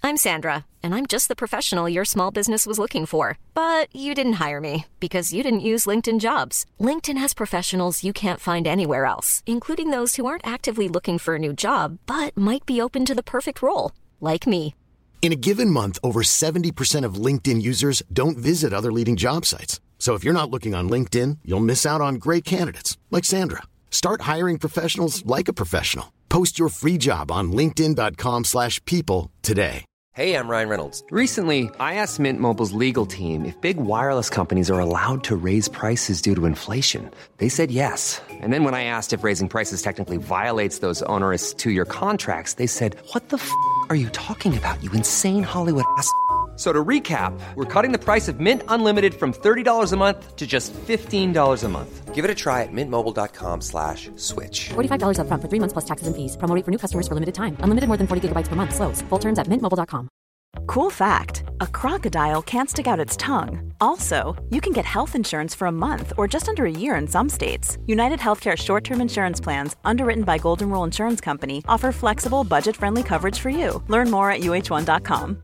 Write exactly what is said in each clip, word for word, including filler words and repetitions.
I'm Sandra, and I'm just the professional your small business was looking for. But you didn't hire me because you didn't use LinkedIn Jobs. LinkedIn has professionals you can't find anywhere else, including those who aren't actively looking for a new job, but might be open to the perfect role, like me. In a given month, over seventy percent of LinkedIn users don't visit other leading job sites. So if you're not looking on LinkedIn, you'll miss out on great candidates like Sandra. Start hiring professionals like a professional. Post your free job on linkedin dot com slash people today. Hey, I'm Ryan Reynolds. Recently, I asked Mint Mobile's legal team if big wireless companies are allowed to raise prices due to inflation. They said yes. And then when I asked if raising prices technically violates those onerous two-year contracts, they said, what the f*** are you talking about, you insane Hollywood ass f- So to recap, we're cutting the price of Mint Unlimited from thirty dollars a month to just fifteen dollars a month. Give it a try at mintmobile.com slash switch. forty-five dollars up front for three months plus taxes and fees. Promo rate for new customers for limited time. Unlimited more than forty gigabytes per month. Slows full terms at mint mobile dot com. Cool fact, a crocodile can't stick out its tongue. Also, you can get health insurance for a month or just under a year in some states. United Healthcare short-term insurance plans, underwritten by Golden Rule Insurance Company, offer flexible, budget-friendly coverage for you. Learn more at U H one dot com.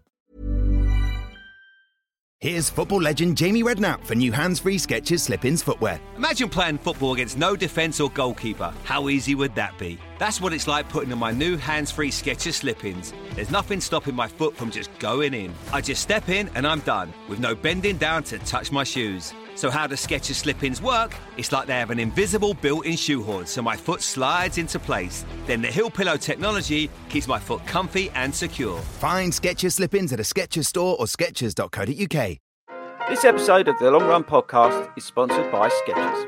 Here's football legend Jamie Redknapp for new hands-free Skechers Slip-ins footwear. Imagine playing football against no defence or goalkeeper. How easy would that be? That's what it's like putting on my new hands-free Skechers Slip-ins. There's nothing stopping my foot from just going in. I just step in and I'm done, with no bending down to touch my shoes. So how do Skechers Slip-ins work? It's like they have an invisible built-in shoehorn, so my foot slides into place. Then the Heel Pillow technology keeps my foot comfy and secure. Find Skechers Slip-ins at a Skechers store or skechers dot co dot uk. This episode of the Long Run Podcast is sponsored by Skechers.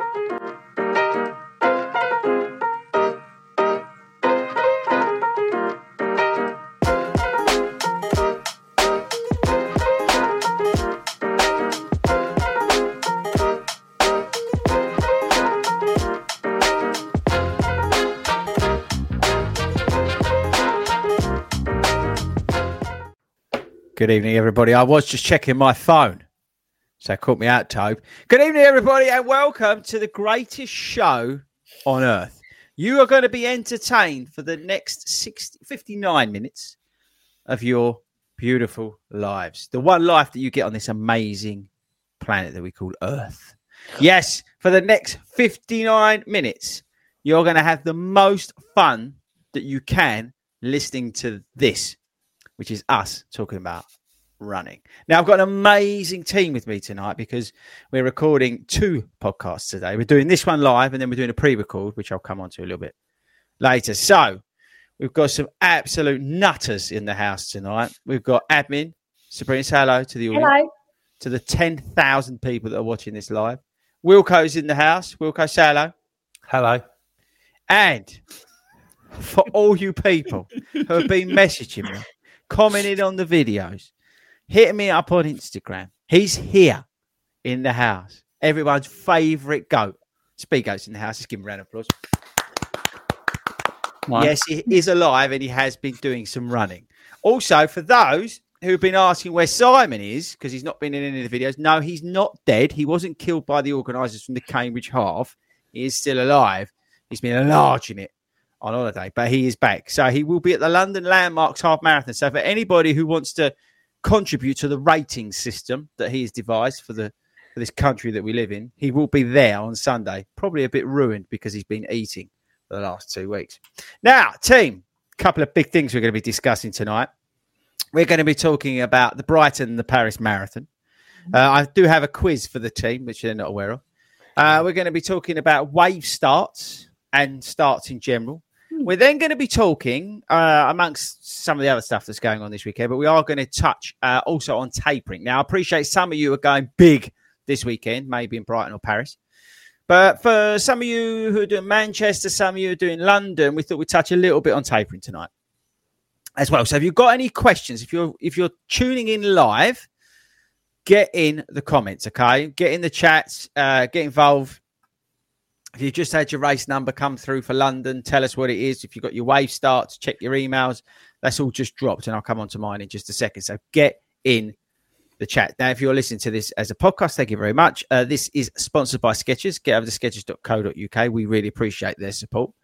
Good evening, everybody. I was just checking my phone, so it caught me out, Tobe. Good evening, everybody, and welcome to the greatest show on earth. You are going to be entertained for the next sixty, fifty-nine minutes of your beautiful lives. The one life that you get on this amazing planet that we call Earth. Yes, for the next fifty-nine minutes, you're going to have the most fun that you can listening to this, which is us talking about running. Now, I've got an amazing team with me tonight because we're recording two podcasts today. We're doing this one live and then we're doing a pre-record, which I'll come on to a little bit later. So we've got some absolute nutters in the house tonight. We've got admin, Sabrina, say hello to the audience. Hello. To the ten thousand people that are watching this live. Wilco's in the house. Wilco, say hello. Hello. And for all you people who have been messaging me, commented on the videos, hitting me up on Instagram. He's here in the house. Everyone's favourite goat. Speed Goat's in the house. Let's give him a round of applause. Nice. Yes, he is alive and he has been doing some running. Also, for those who've been asking where Simon is, because he's not been in any of the videos, no, he's not dead. He wasn't killed by the organisers from the Cambridge Half. He is still alive. He's been enlarging it on holiday, but he is back. So he will be at the London Landmarks Half Marathon. So for anybody who wants to contribute to the rating system that he has devised for the for this country that we live in, he will be there on Sunday. Probably a bit ruined because he's been eating for the last two weeks. Now, team, a couple of big things we're going to be discussing tonight. We're going to be talking about the Brighton and the Paris Marathon. Uh, I do have a quiz for the team, which they're not aware of. Uh, we're going to be talking about wave starts and starts in general. We're then going to be talking uh, amongst some of the other stuff that's going on this weekend, but we are going to touch uh, also on tapering. Now, I appreciate some of you are going big this weekend, maybe in Brighton or Paris. But for some of you who are doing Manchester, some of you who are doing London, we thought we'd touch a little bit on tapering tonight as well. So if you've got any questions, if you're if you're tuning in live, get in the comments, okay? Get in the chats, uh, get involved. If you've just had your race number come through for London, tell us what it is. If you've got your wave starts, check your emails. That's all just dropped, and I'll come on to mine in just a second. So get in the chat. Now, if you're listening to this as a podcast, thank you very much. Uh, this is sponsored by Skechers. Get over to skechers dot co dot uk. We really appreciate their support.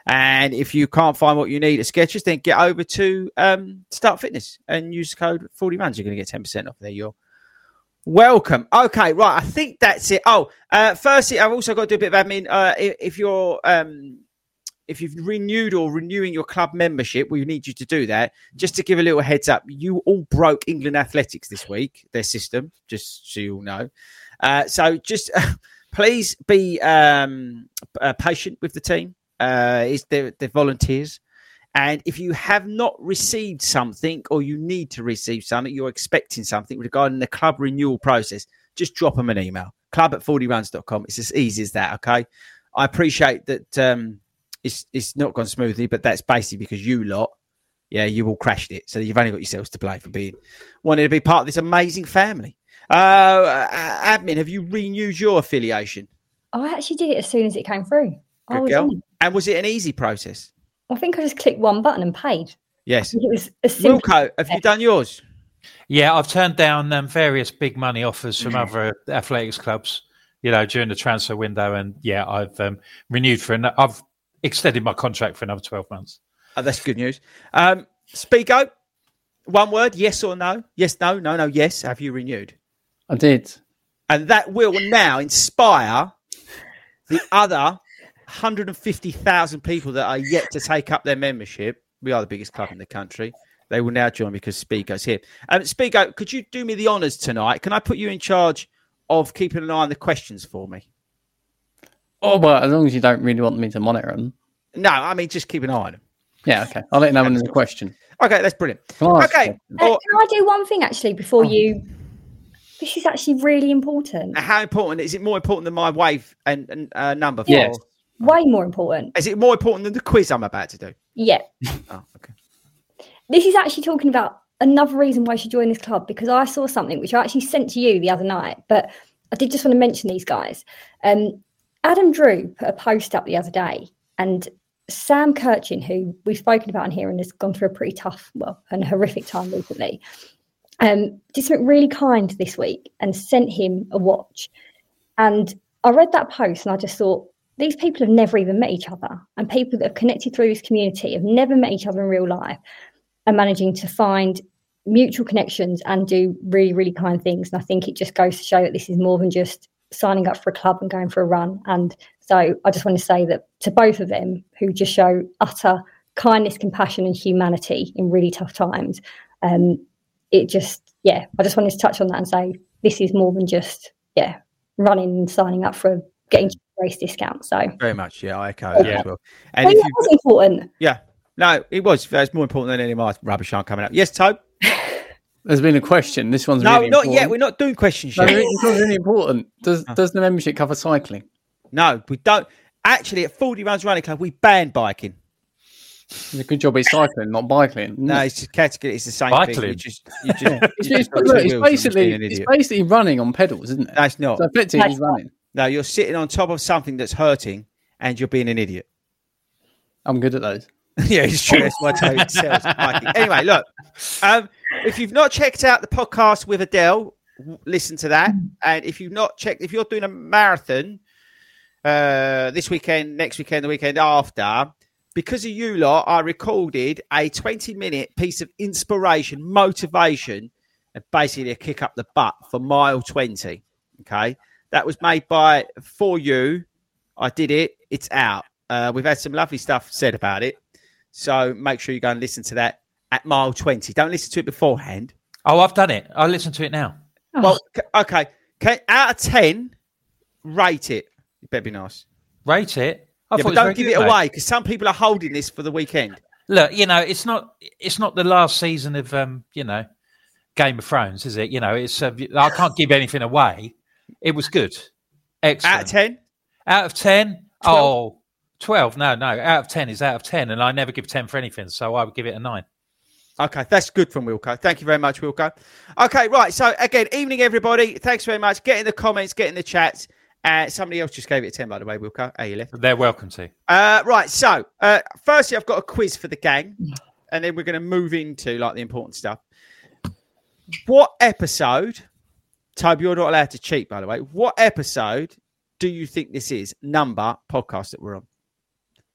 And if you can't find what you need at Skechers, then get over to um, Start Fitness and use the code forty runs. You're going to get ten percent off there. You're welcome. Okay, right. I think that's it. Oh, uh, firstly, I've also got to do a bit of admin. Uh, if, if you're um, if you've renewed or renewing your club membership, we need you to do that. Just to give a little heads up, you all broke England Athletics this week, their system, just so you all know. Uh, so just uh, please be um, uh, patient with the team. Uh, is they're, they're volunteers. And if you have not received something or you need to receive something, you're expecting something regarding the club renewal process, just drop them an email. club at forty runs dot com. It's as easy as that, okay? I appreciate that um, it's it's not gone smoothly, but that's basically because you lot, yeah, you all crashed it. So you've only got yourselves to blame for being wanting to be part of this amazing family. Uh, admin, have you renewed your affiliation? I actually did it as soon as it came through. Good I was girl. on it. And was it an easy process? I think I just clicked one button and paid. Yes. It was a simple. Wilco, have you done yours? Yeah, I've turned down um, various big money offers from other athletics clubs, you know, during the transfer window. And yeah, I've um, renewed for, an- I've extended my contract for another twelve months. Oh, that's good news. Um, Spigo, one word, yes or no? Yes, no, no, no, yes. Have you renewed? I did. And that will now inspire the other one hundred fifty thousand people that are yet to take up their membership. We are the biggest club in the country. They will now join because Spigo's here. Um, Spigo, could you do me the honours tonight? Can I put you in charge of keeping an eye on the questions for me? Oh, well, as long as you don't really want me to monitor them. No, I mean, just keep an eye on them. Yeah, okay. I'll let you know when there's a question. Okay, that's brilliant. Okay. Uh, can I do one thing actually before oh. you? This is actually really important. How important? Is it more important than my wave and, and uh, number? Yes. Way more important. Is it more important than the quiz I'm about to do? Yeah. Oh, okay. This is actually talking about another reason why you should join this club, because I saw something which I actually sent to you the other night, but I did just want to mention these guys. Um, Adam Drew put a post up the other day, and Sam Kirchin, who we've spoken about in here and has gone through a pretty tough, well, and horrific time recently, um, did something really kind this week and sent him a watch. And I read that post and I just thought, these people have never even met each other, and people that have connected through this community have never met each other in real life and managing to find mutual connections and do really, really kind things. And I think it just goes to show that this is more than just signing up for a club and going for a run. And so I just want to say that to both of them, who just show utter kindness, compassion and humanity in really tough times, um, it just, yeah, I just wanted to touch on that and say this is more than just, yeah, running and signing up for getting race discount. So very much, yeah, I echo that yeah. as well. And well, if that you, was important. Yeah, no, it was. It's more important than any of my rubbish aren't coming up. Yes, Tobe? There's been a question. This one's no, really not important. yet. We're not doing questions no, yet. This one's really important. Does oh. does the membership cover cycling? No, we don't. Actually, at forty Runs Running Club, we ban biking. It's a good job it's cycling, not biking. No, it's just category. It's the same Biking. thing. You just, you just, it's, you it's, just look, it's basically it's basically running on pedals, isn't it? That's not. So effectively, it's running. No, you're sitting on top of something that's hurting, and you're being an idiot. I'm good at those. Yeah, it's true. That's why I tell you it sells biking. Anyway, look, um, if you've not checked out the podcast with Adele, w- listen to that. And if you've not checked, if you're doing a marathon uh, this weekend, next weekend, the weekend after, because of you lot, I recorded a twenty-minute piece of inspiration, motivation, and basically a kick up the butt for mile twenty. Okay, that was made by For You. I did it. It's out. Uh, we've had some lovely stuff said about it. So make sure you go and listen to that at mile twenty. Don't listen to it beforehand. Oh, I've done it. I'll listen to it now. Oh. Well, okay. okay. Out of ten, rate it. It better be nice. Rate it? I yeah, thought but don't it give good, it mate. away because some people are holding this for the weekend. Look, you know, it's not it's not the last season of, um, you know, Game of Thrones, is it? You know, it's uh, I can't give anything away. It was good. Excellent. Out of ten? Out of ten? twelve. Oh, twelve. No, no. Out of ten is out of ten, and I never give ten for anything, so I would give it a nine. Okay, that's good from Wilco. Thank you very much, Wilco. Okay, right. So, again, evening, everybody. Thanks very much. Get in the comments, get in the chats. Uh, somebody else just gave it a ten, by the way, Wilco. How you left? They're welcome to. Uh, right, so, uh, firstly, I've got a quiz for the gang, and then we're going to move into, like, the important stuff. What episode, Toby, you're not allowed to cheat, by the way. What episode do you think this is? Number podcast that we're on.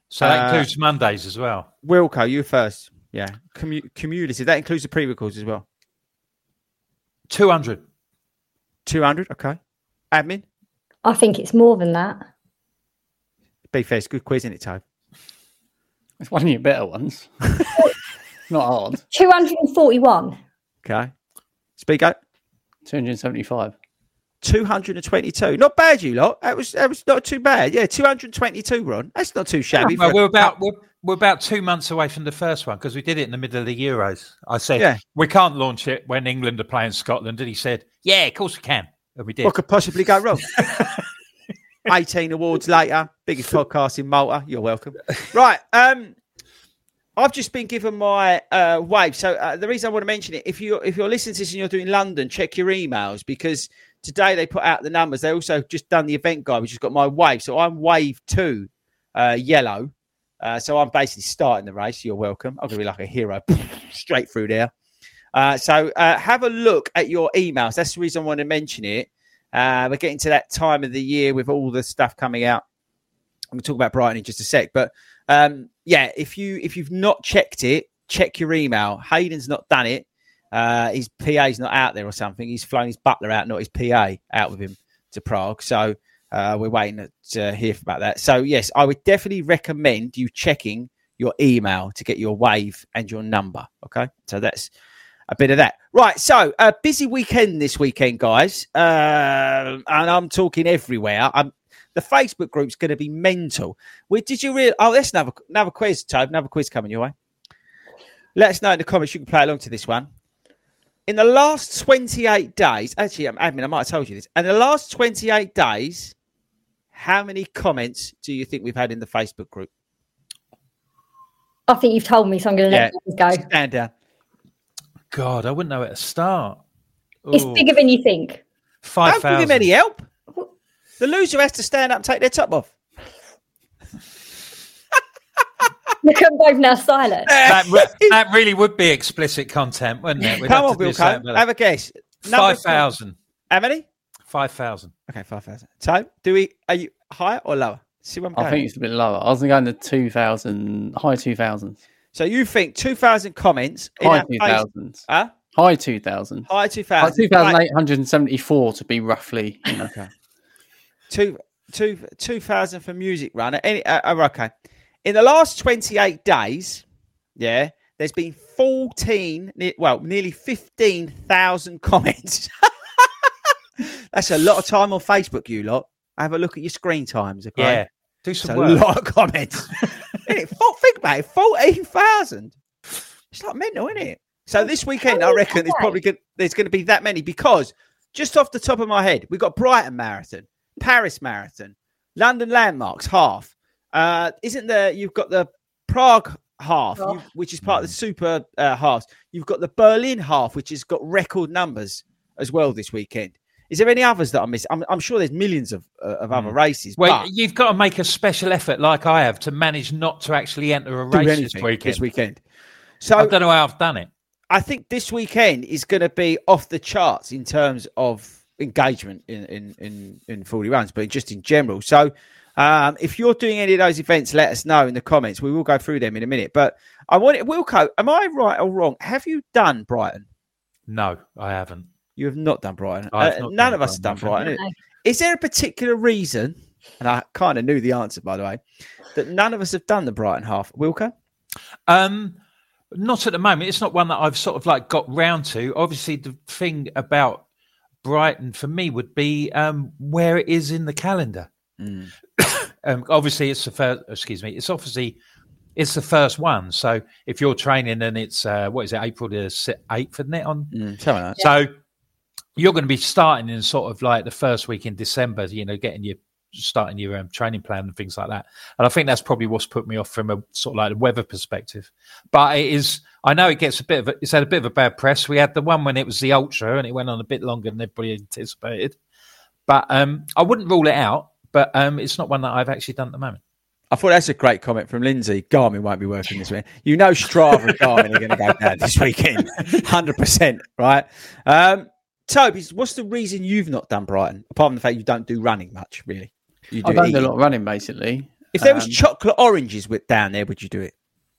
So that Uh, includes Mondays as well. Wilco, you first. Yeah. Commu- cumulative. That includes the pre-records as well. two hundred. two hundred. Okay. Admin. I think it's more than that. Be fair, it's a good quiz, isn't it, Tobe? It's one of your better ones. Not hard. two hundred forty-one. Okay. Speak up. two hundred seventy-five. two hundred twenty-two. Not bad, you lot. That was that was not too bad. Yeah, two hundred twenty-two, Ron. That's not too shabby. Well, for we're a- about we're, we're about two months away from the first one because we did it in the middle of the Euros. I said Yeah. we can't launch it when England are playing Scotland, and he said, "Yeah, of course we can," and we did. What could possibly go wrong? eighteen awards later, biggest podcast in Malta. You're welcome. Right. Um, I've just been given my uh, wave. So uh, the reason I want to mention it, if you if you're listening to this and you're doing London, check your emails because today they put out the numbers. They also just done the event guide, which has got my wave. So I'm wave two, uh, yellow. Uh, so I'm basically starting the race. You're welcome. I'm gonna be like a hero, straight through there. Uh, so uh, have a look at your emails. That's the reason I want to mention it. Uh, we're getting to that time of the year with all the stuff coming out. I'm going to talk about Brighton in just a sec, but um, yeah, if you if you've not checked it, check your email. Hayden's not done it. Uh, his P A's not out there or something. He's flown his butler out, not his P A, out with him to Prague. So uh, we're waiting to hear about that. So yes, I would definitely recommend you checking your email to get your wave and your number. Okay, so that's a bit of that. Right, so a uh, busy weekend this weekend, guys. Uh, and I'm talking everywhere. I'm, the Facebook group's going to be mental. We, did you real? Oh, that's another, another quiz, Tobe. Another quiz coming your way. Let us know in the comments. You can play along to this one. In the last twenty-eight days, actually, I'm admin, I might have told you this. In the last twenty-eight days, how many comments do you think we've had in the Facebook group? I think you've told me, so I'm going to let Yeah. you go. Stand down. God, I wouldn't know where to start. It's Ooh. bigger than you think. Five Don't give him thousand. any help. The loser has to stand up and take their top off. Look at them both now silent. That, re- that really would be explicit content, wouldn't it? We'd Come have on, to do Bill. something about Have that. a guess. Number Five two. thousand. How many? Five thousand. Okay, five thousand. So, do we? Are you higher or lower? See what I'm I going. think it's a bit lower. I was going to two thousand, high two thousands. So you think two thousand comments? in High our two face- thousands. Huh? High two thousand. High two Like thousand. two thousand eight hundred seventy-four to be roughly. You know. Okay. Two, two, two thousand for Music Run. Any? Uh, oh, okay. In the last twenty-eight days, yeah, there's been fourteen. ne- Well, nearly fifteen thousand comments. That's a lot of time on Facebook, you lot. Have a look at your screen times, okay? Yeah. Do It's some a work. lot of comments. Isn't it? Four- Think about it, fourteen thousand. It's like mental, isn't it? So this weekend, I reckon there's probably good, there's going to be that many because just off the top of my head, we've got Brighton Marathon, Paris Marathon, London Landmarks half. Uh, isn't there? You've got the Prague half, Oh. you, which is part of the super uh, halves. You've got the Berlin half, which has got record numbers as well this weekend. Is there any others that I miss? I'm, I'm sure there's millions of uh, of other races. Well, but you've got to make a special effort, like I have, to manage not to actually enter a do race this anything weekend. this weekend. So I don't know how I've done it. I think this weekend is going to be off the charts in terms of engagement in in in, in forty runs, but just in general. So um, if you're doing any of those events, let us know in the comments. We will go through them in a minute. But I want it, Wilco, am I right or wrong? Have you done Brighton? No, I haven't. You have not done Brighton. I've Uh, not none done of us have done Brighton, Brighton. Is there a particular reason? And I kind of knew the answer, by the way, that none of us have done the Brighton half. Wilco? Um, not at the moment. It's not one that I've sort of like got round to. Obviously, the thing about Brighton for me would be um, where it is in the calendar. Mm. um, obviously, it's the first. Excuse me. It's obviously it's the first one. So if you're training and it's uh, what is it, April the eighth, isn't it? On Mm, something like that. so you're going to be starting in sort of like the first week in December. You know, getting your starting your um, training plan and things like that. And I think that's probably what's put me off from a sort of like a weather perspective. But it is, I know it gets a bit of a, it's had a bit of a bad press. We had the one when it was the Ultra and it went on a bit longer than everybody anticipated. But um, I wouldn't rule it out, but um, it's not one that I've actually done at the moment. I thought that's a great comment from Lindsay. Garmin won't be working this weekend. You know Strava and Garmin are going to go down this weekend. one hundred percent, right? Um, Toby, what's the reason you've not done Brighton? Apart from the fact you don't do running much, really. You I don't do a eating. lot of running, basically. If there was Um, chocolate oranges with down there, would you do it?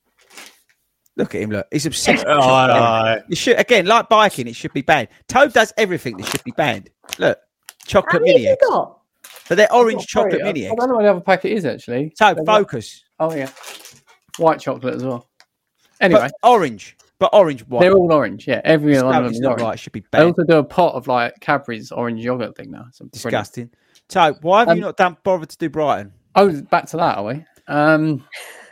Look at him. Look, he's obsessed. with Oh, chocolate no. orange. You should again, like biking, it should be banned. Toad does everything that should be banned. Look, How chocolate many have mini you eggs. got? So they're orange Sorry, chocolate I, mini I eggs. don't know what the other packet is actually. Toad, They're focus. white- Oh yeah, white chocolate as well. Anyway, But orange, but orange white. they're all orange. Yeah, every It's one no, of them it's is not orange. right. It should be They banned. also do a pot of like Cadbury's orange yogurt thing now. It's brilliant. Disgusting. So why have Um, you not done bothered to do Brighton? Oh, back to that, are we? Um,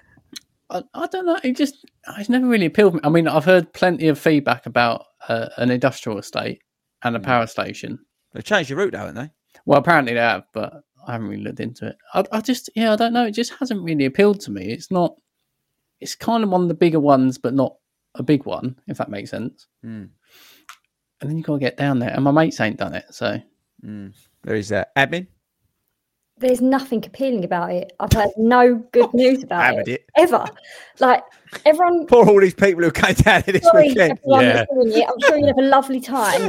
I, I don't know. It just it's never really appealed to me. I mean, I've heard plenty of feedback about uh, an industrial estate and a power station. They've changed your route, haven't they? Well, apparently they have, but I haven't really looked into it. I, I just, yeah, I don't know. It just hasn't really appealed to me. It's not. It's kind of one of the bigger ones, but not a big one, if that makes sense. Mm. And then you got to get down there, and my mates ain't done it, so Mm. There is that. Admin? There's nothing appealing about it. I've heard no good news about Hammered it, it. ever. Like everyone. Poor all these people who came down here this Sorry, weekend. everyone Yeah. that's doing it. I'm sure you'll have a lovely time.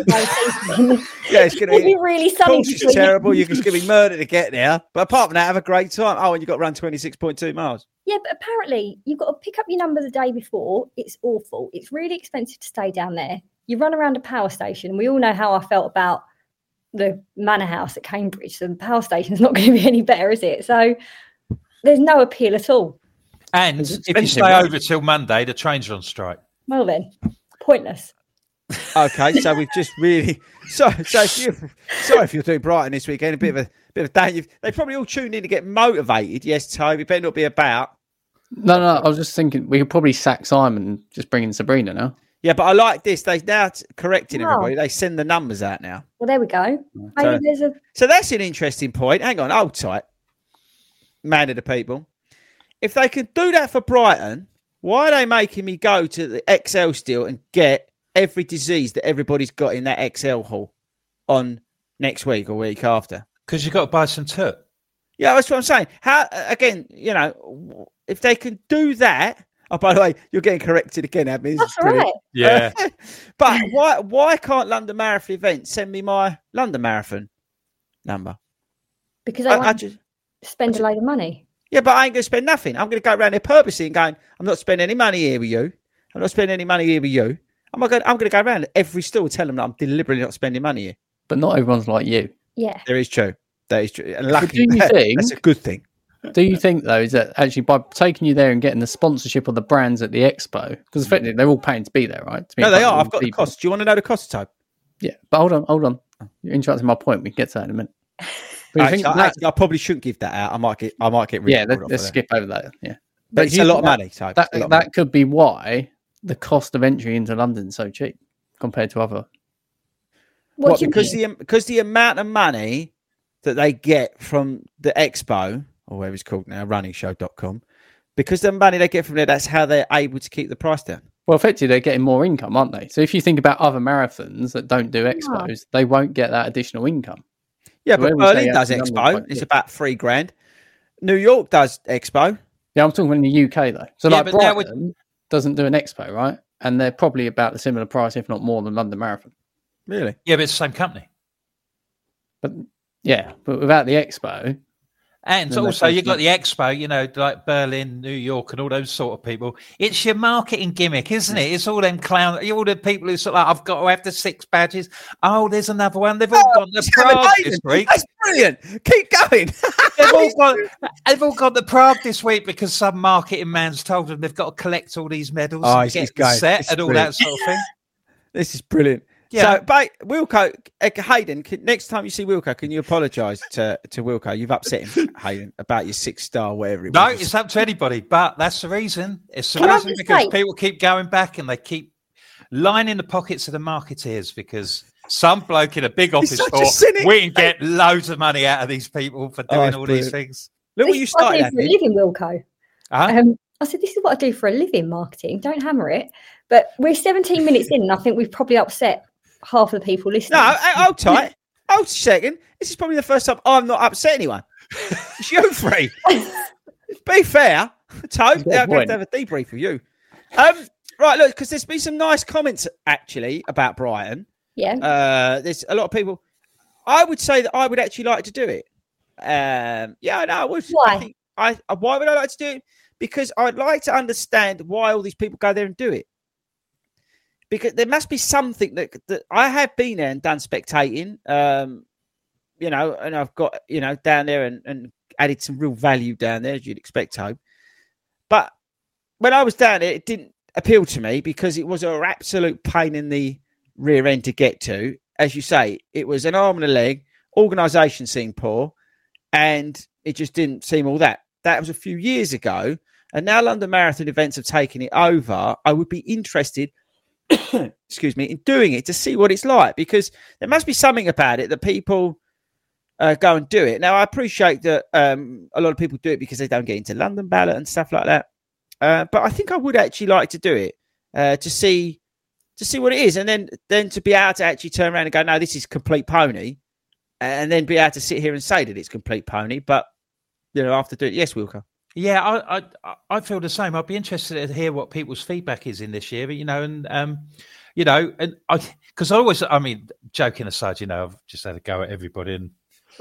Yeah, it's going It'll to be really Of sunny. course, it's between- terrible. You're just going to be murdered to get there. But apart from that, have a great time. Oh, and you've got to run twenty-six point two miles. Yeah, but apparently you've got to pick up your number the day before. It's awful. It's really expensive to stay down there. You run around a power station. We all know how I felt about the manor house at Cambridge. So the power station's not going to be any better, is it? So there's no appeal at all. And It's if you expensive, stay right? over till Monday, the trains are on strike. Well then, pointless. Okay, so we've just really so so if you sorry if you're doing Brighton this weekend, a bit of a bit of a day. You've, they probably all tuned in to get motivated. Yes, Toby, better not be about. no, no. I was just thinking we could probably sack Simon and just bring in Sabrina now. Yeah, but I like this. They now t- correcting Wow. everybody. They send the numbers out now. Well, there we go. Maybe So- there's a So that's an interesting point. Hang on, hold tight. Man of the people. If they can do that for Brighton, why are they making me go to the X L still and get every disease that everybody's got in that X L hall on next week or week after? Because you've got to buy some took. Yeah, that's what I'm saying. How again, you know, if they can do that. Oh, by the way, you're getting corrected again, Admin. that's all right. Yeah. But why why can't London Marathon events send me my London Marathon number? Because I, I, I want just to spend a load of money. Yeah, but I ain't going to spend nothing. I'm going to go around there purposely and going, I'm not spending any money here with you. I'm not spending any money here with you. I'm not going, I'm going to go around every store, tell them that I'm deliberately not spending money here. But not everyone's like you. Yeah. There is true. That is true. And But luckily, do you think- that's a good thing. Do you think though is that actually by taking you there and getting the sponsorship of the brands at the expo, because effectively they're all paying to be there, right? To be No, in they front of are. all I've got the people. cost. Do you want to know the cost, Tobe? Yeah, but hold on, hold on. You're interrupting my point. We can get to that in a minute. But you Actually, think I, that- actually, I probably shouldn't give that out. I might get. I might get. yeah, ridiculed let, off let's of that. skip over that. Yeah, But it's do a you lot of think money. Tobe. That It's a lot of that money. could be why the cost of entry into London is so cheap compared to other. What, What, do you because mean? the because the amount of money that they get from the expo or whatever it's called now, running show dot com, because the money they get from there, that's how they're able to keep the price down. Well, effectively, they're getting more income, aren't they? So if you think about other marathons that don't do expos, they won't get that additional income. Yeah, So but when we say Berlin does actually expo. numbers, It's yeah. about three grand. New York does expo. Yeah, I'm talking in the U K though. So Yeah, like but now we- Brighton doesn't do an expo, right? And they're probably about the similar price, if not more, than London Marathon. Really? Yeah, but it's the same company. But yeah, but without the expo, And Then also, they you've got pay the expo, you know, like Berlin, New York, and all those sort of people. It's your marketing gimmick, isn't it? It's all them clown, all the people who sort of like, I've got to have the six badges. Oh, there's another one. They've all gone to It's Kevin Prague Hayden. this week. That's brilliant. Keep going. They've all got, they've all gone to Prague this week because some marketing man's told them they've got to collect all these medals Oh, and he's- he's get them going. set It's and all brilliant. that sort of thing. This is brilliant. Yeah. So, but Wilco, uh, Hayden, can, next time you see Wilco, can you apologise to, to Wilco? You've upset him, Hayden, about your six star, whatever it No, was. it's up to anybody, but that's the reason. It's the Can I reason just because say- people keep going back and they keep lining the pockets of the marketeers because some bloke in a big office such a thought cynic. we can get loads of money out of these people for Oh, doing it's all these brilliant. things. Look what you This is what I started do at. for a living, Wilco. Huh? Um, I said, this is what I do for a living, marketing. Don't hammer it. But we're seventeen minutes in, and I think we've probably upset half of the people listening. No, hold tight. Hold a second. This is probably the first time I'm not upset anyone. It's you three. Be fair. Toad, got a I'm going point. to have a debrief with you. Um, right, look, because there's been some nice comments, actually, about Brighton. Yeah. Uh, there's a lot of people. I would say that I would actually like to do it. Um, yeah, no, I would. Why? I think, I why would I like to do it? Because I'd like to understand why all these people go there and do it. Because there must be something that, that I have been there and done spectating, um, you know, and I've got, you know, down there and, and added some real value down there, as you'd expect, Tobe. But when I was down there, it didn't appeal to me because it was an absolute pain in the rear end to get to. As you say, it was an arm and a leg, organisation seemed poor, and it just didn't seem all that. That was a few years ago, and now London Marathon events have taken it over. I would be interested, excuse me, in doing it to see what it's like, because there must be something about it that people uh, go and do it. Now, I appreciate that um, a lot of people do it because they don't get into London Ballot and stuff like that. Uh, but I think I would actually like to do it uh, to see to see what it is, and then then to be able to actually turn around and go, no, this is complete pony, and then be able to sit here and say that it's complete pony. But you know, after doing it, yes, Wilco. Yeah, I, I I feel the same. I'd be interested to hear what people's feedback is in this year. But you know, and um, you know, and I because I always, I mean, joking aside, you know, I've just had a go at everybody and.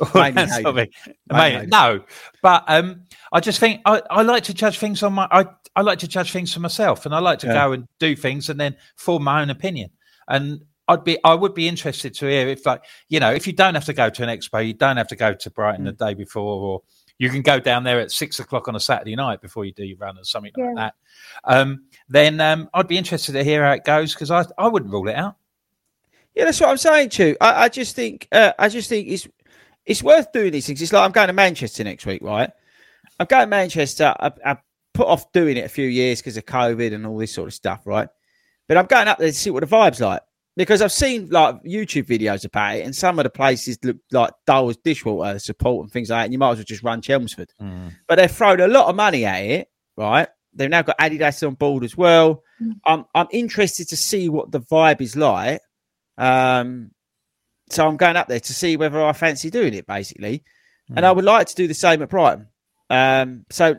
Mainly Mainly, no, but um, I just think I, I like to judge things on my. I, I like to judge things for myself, and I like to yeah. go and do things and then form my own opinion. And I'd be, I would be interested to hear if, like, you know, if you don't have to go to an expo, you don't have to go to Brighton mm. the day before, or you can go down there at six o'clock on a Saturday night before you do your run or something yeah. like that. Um, then um, I'd be interested to hear how it goes, because I, I wouldn't rule it out. Yeah, that's what I'm saying to you. I, I just think, uh, I just think it's. It's worth doing these things. It's like I'm going to Manchester next week, right? I'm going to Manchester. I, I put off doing it a few years because of COVID and all this sort of stuff, right? But I'm going up there to see what the vibe's like, because I've seen like YouTube videos about it, and some of the places look like dull as dishwater support and things like that, and you might as well just run Chelmsford. Mm. But they've thrown a lot of money at it, right? They've now got Adidas on board as well. Mm. I'm I'm interested to see what the vibe is like. Um. So I'm going up there to see whether I fancy doing it, basically. Mm. And I would like to do the same at Brighton. Um, so,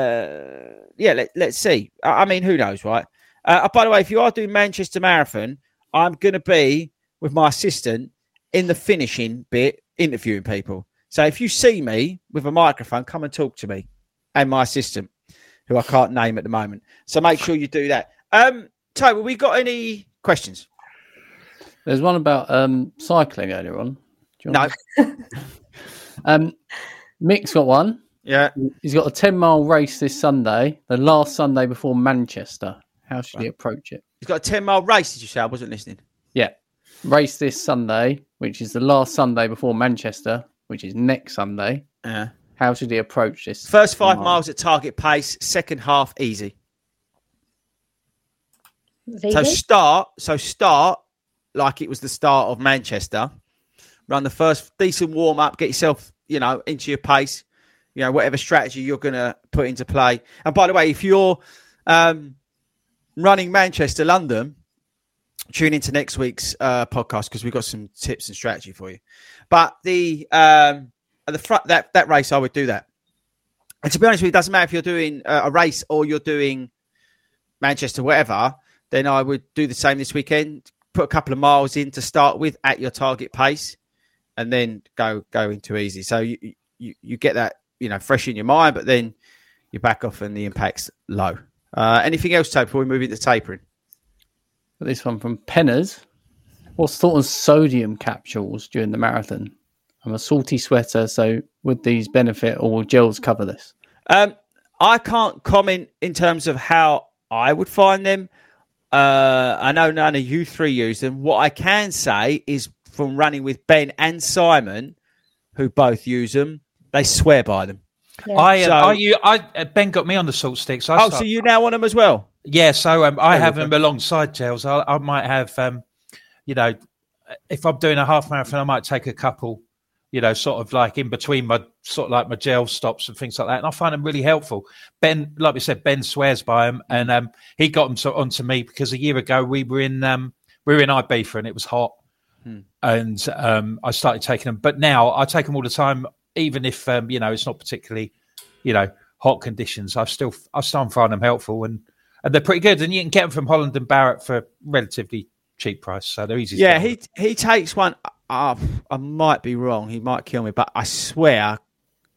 uh, yeah, let, let's see. I, I mean, who knows, right? Uh, by the way, if you are doing Manchester Marathon, I'm going to be with my assistant in the finishing bit, interviewing people. So if you see me with a microphone, come and talk to me and my assistant, who I can't name at the moment. So make sure you do that. Um, Toby, we got any questions? There's one about um, cycling earlier on. Do you no. um, Mick's got one. Yeah. He's got a ten-mile race this Sunday, the last Sunday before Manchester. How should right. he approach it? He's got a ten-mile race, did you say? I wasn't listening. Yeah. Race this Sunday, which is the last Sunday before Manchester, which is next Sunday. Yeah. How should he approach this? First five mile? miles at target pace, second half easy. easy. So start, so start... like it was the start of Manchester. Run the first decent warm up, get yourself, you know, into your pace, you know, whatever strategy you're going to put into play. And by the way, if you're um, running Manchester, London, tune into next week's uh, podcast, because we've got some tips and strategy for you. But the um, at the front, that, that race, I would do that. And to be honest with you, it doesn't matter if you're doing uh, a race or you're doing Manchester, whatever, then I would do the same this weekend. Put a couple of miles in to start with at your target pace, and then go go into easy. So you you, you get that, you know, fresh in your mind, but then you back off and the impact's low. Uh, anything else, Toby, before we move into tapering? This one from Penners. What's thought on sodium capsules during the marathon? I'm a salty sweater, so would these benefit, or will gels cover this? Um, I can't comment in terms of how I would find them. Uh, I know none of you three use them. What I can say is, from running with Ben and Simon, who both use them, they swear by them. Yeah. I, so, I, you, I, I, Ben got me on the salt sticks. I oh, start, so you now want them as well? Yeah. So um, I have them alongside gels. I, I might have, um, you know, if I'm doing a half marathon, I might take a couple, you know, sort of like in between my sort of like my gel stops and things like that. And I find them really helpful. Ben, like we said, Ben swears by them, and um, he got them to, onto me because a year ago we were in um, we were in Ibiza and it was hot, hmm. and um, I started taking them. But now I take them all the time, even if um, you know, it's not particularly, you know, hot conditions. I still I still find them helpful, and and they're pretty good. And you can get them from Holland and Barrett for a relatively cheap price, so they're easy. Yeah, to he he takes one. Uh, I might be wrong. He might kill me, but I swear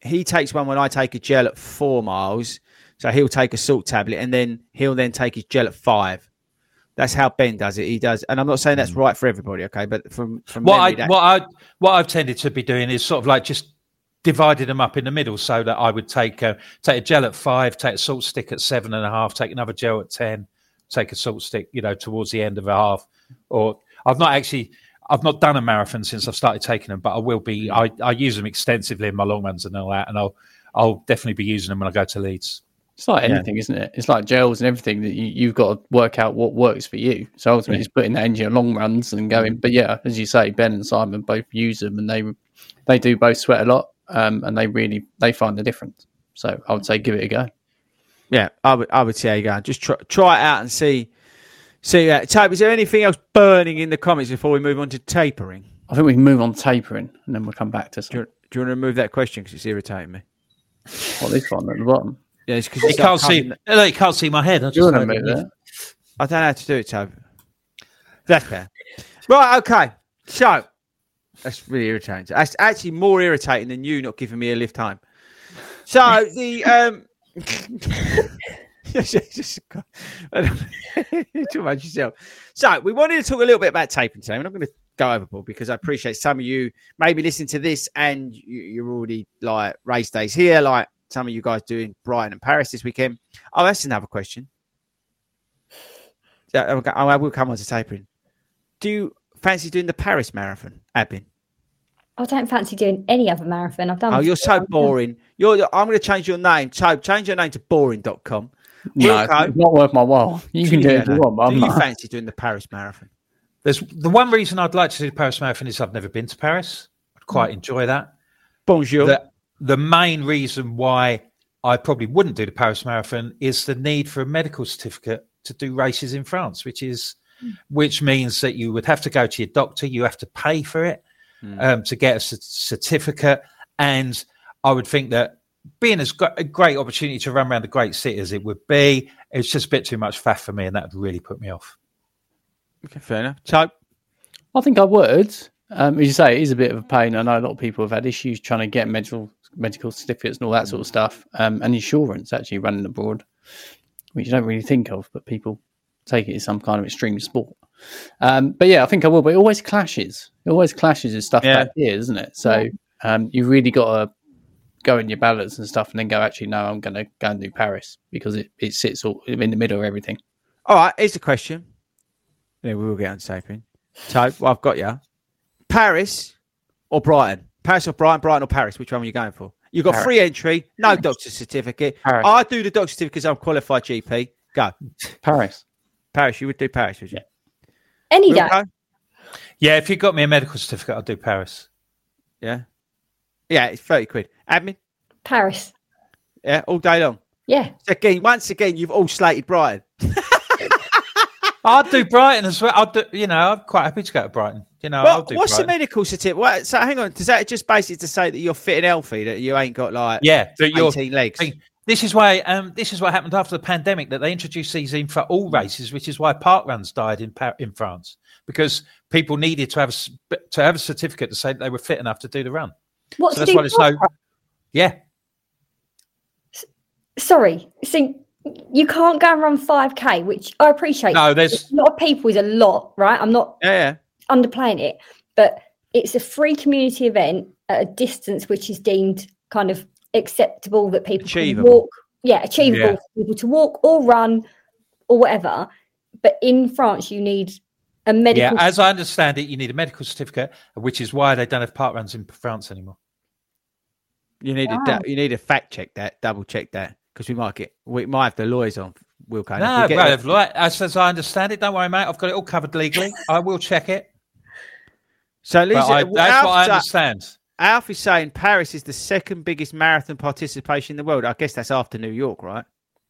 he takes one when I take a gel at four miles. So he'll take a salt tablet and then he'll then take his gel at five. That's how Ben does it. He does, and I'm not saying that's right for everybody, okay? But from from what memory, I that... what I what I've tended to be doing is sort of like just divided them up in the middle, so that I would take a, take a gel at five, take a salt stick at seven and a half, take another gel at ten, take a salt stick, you know, towards the end of a half. Or I've not actually, I've not done a marathon since I've started taking them, but I will be. I, I use them extensively in my long runs and all that, and I'll I'll definitely be using them when I go to Leeds. It's like anything, yeah. isn't it? It's like gels and everything that you, you've got to work out what works for you. So ultimately, yeah. it's putting that into your long runs and going. But yeah, as you say, Ben and Simon both use them, and they they do both sweat a lot, um, and they really they find the difference. So I would say give it a go. Yeah, I would I would say go. Just try try it out and see see. Uh, Toby, is there anything else burning in the comments before we move on to tapering? I think we can move on to tapering, and then we'll come back to. Some. Do you, do you want to remove that question because it's irritating me? What, this one at the bottom? Yeah, it's because you can't see. The... No, you can't see my head. I just want to move that. I don't know how to do it, Toby. That's fair. Right. Okay. So that's really irritating. That's actually more irritating than you not giving me a lift home. So the um. just too much yourself. So we wanted to talk a little bit about taping today. We're not going to go overboard because I appreciate some of you maybe listening to this and you, you're already like race days here, like some of you guys doing Brighton and Paris this weekend. Oh, that's another question. I will come on to tapering. Do you fancy doing the Paris marathon, Abin? I don't fancy doing any other marathon. I've done. Oh, you're so boring. You're. I'm going to change your name. So change your name to boring dot com. No, it's not worth my while. You can do it if you want, but do I'm you not. fancy doing the Paris marathon? There's the one reason I'd like to do the Paris marathon is I've never been to Paris. I'd quite mm. enjoy that. Bonjour. The, the main reason why I probably wouldn't do the Paris marathon is the need for a medical certificate to do races in France, which is mm. which means that you would have to go to your doctor. You have to pay for it mm. um, to get a c- certificate. And I would think that being as gr- a great opportunity to run around the great city as it would be, it's just a bit too much faff for me, and that would really put me off. Okay, fair enough. So, I think I would. Um, as you say, it is a bit of a pain. I know a lot of people have had issues trying to get medical medical certificates and all that sort of stuff, um, and insurance actually running abroad, which you don't really think of, but people take it as some kind of extreme sport. Um, but yeah, I think I will. But it always clashes. It always clashes with stuff yeah. back here, isn't it? So um, you really got to go in your ballots and stuff, and then go. Actually, no, I'm going to go and do Paris because it, it sits all in the middle of everything. All right, here's the question. Yeah, we will get on taping. So, well, I've got you. Paris or Brighton? Paris or Brighton? Brighton or Paris? Which one are you going for? You've got Paris. Free entry, no Paris. Doctor's certificate. Paris. I do the doctor's certificate because I'm a qualified G P. Go. Paris. Paris. You would do Paris, would you? Yeah. Any day. Yeah, if you got me a medical certificate, I'll do Paris. Yeah. Yeah, it's thirty quid. Admin? Paris. Yeah, all day long. Yeah. So again, once again, you've all slated Brighton. I'll do Brighton as well. I'll do, you know, I'm quite happy to go to Brighton. You know, well, I'll do what's Brighton. the medical certificate? What, so hang on, does that just basically to say that you're fit and healthy, that you ain't got like yeah, that you're, eighteen legs? This is why um, this is what happened after the pandemic, that they introduced these in for all races, which is why park runs died in in France, because people needed to have a, to have a certificate to say that they were fit enough to do the run. What's so that's why there's no. Yeah. Sorry, so you can't go and run five K, which I appreciate. No, there's a lot of people is a lot, right? I'm not yeah, yeah. underplaying it, but it's a free community event at a distance which is deemed kind of acceptable that people achievable. Can walk. Yeah, achievable yeah. for people to walk or run or whatever. But in France, you need a medical. Yeah, as I understand it, you need a medical certificate, which is why they don't have park runs in France anymore. You need wow. a you need to fact check that, double check that. Because we might get, we might have the lawyers on. We'll kind no, of. No, well, right, as, as I understand it, don't worry, mate. I've got it all covered legally. I will check it. So, Lisa, I, that's Alf, what I understand. Alf is saying Paris is the second biggest marathon participation in the world. I guess that's after New York, right?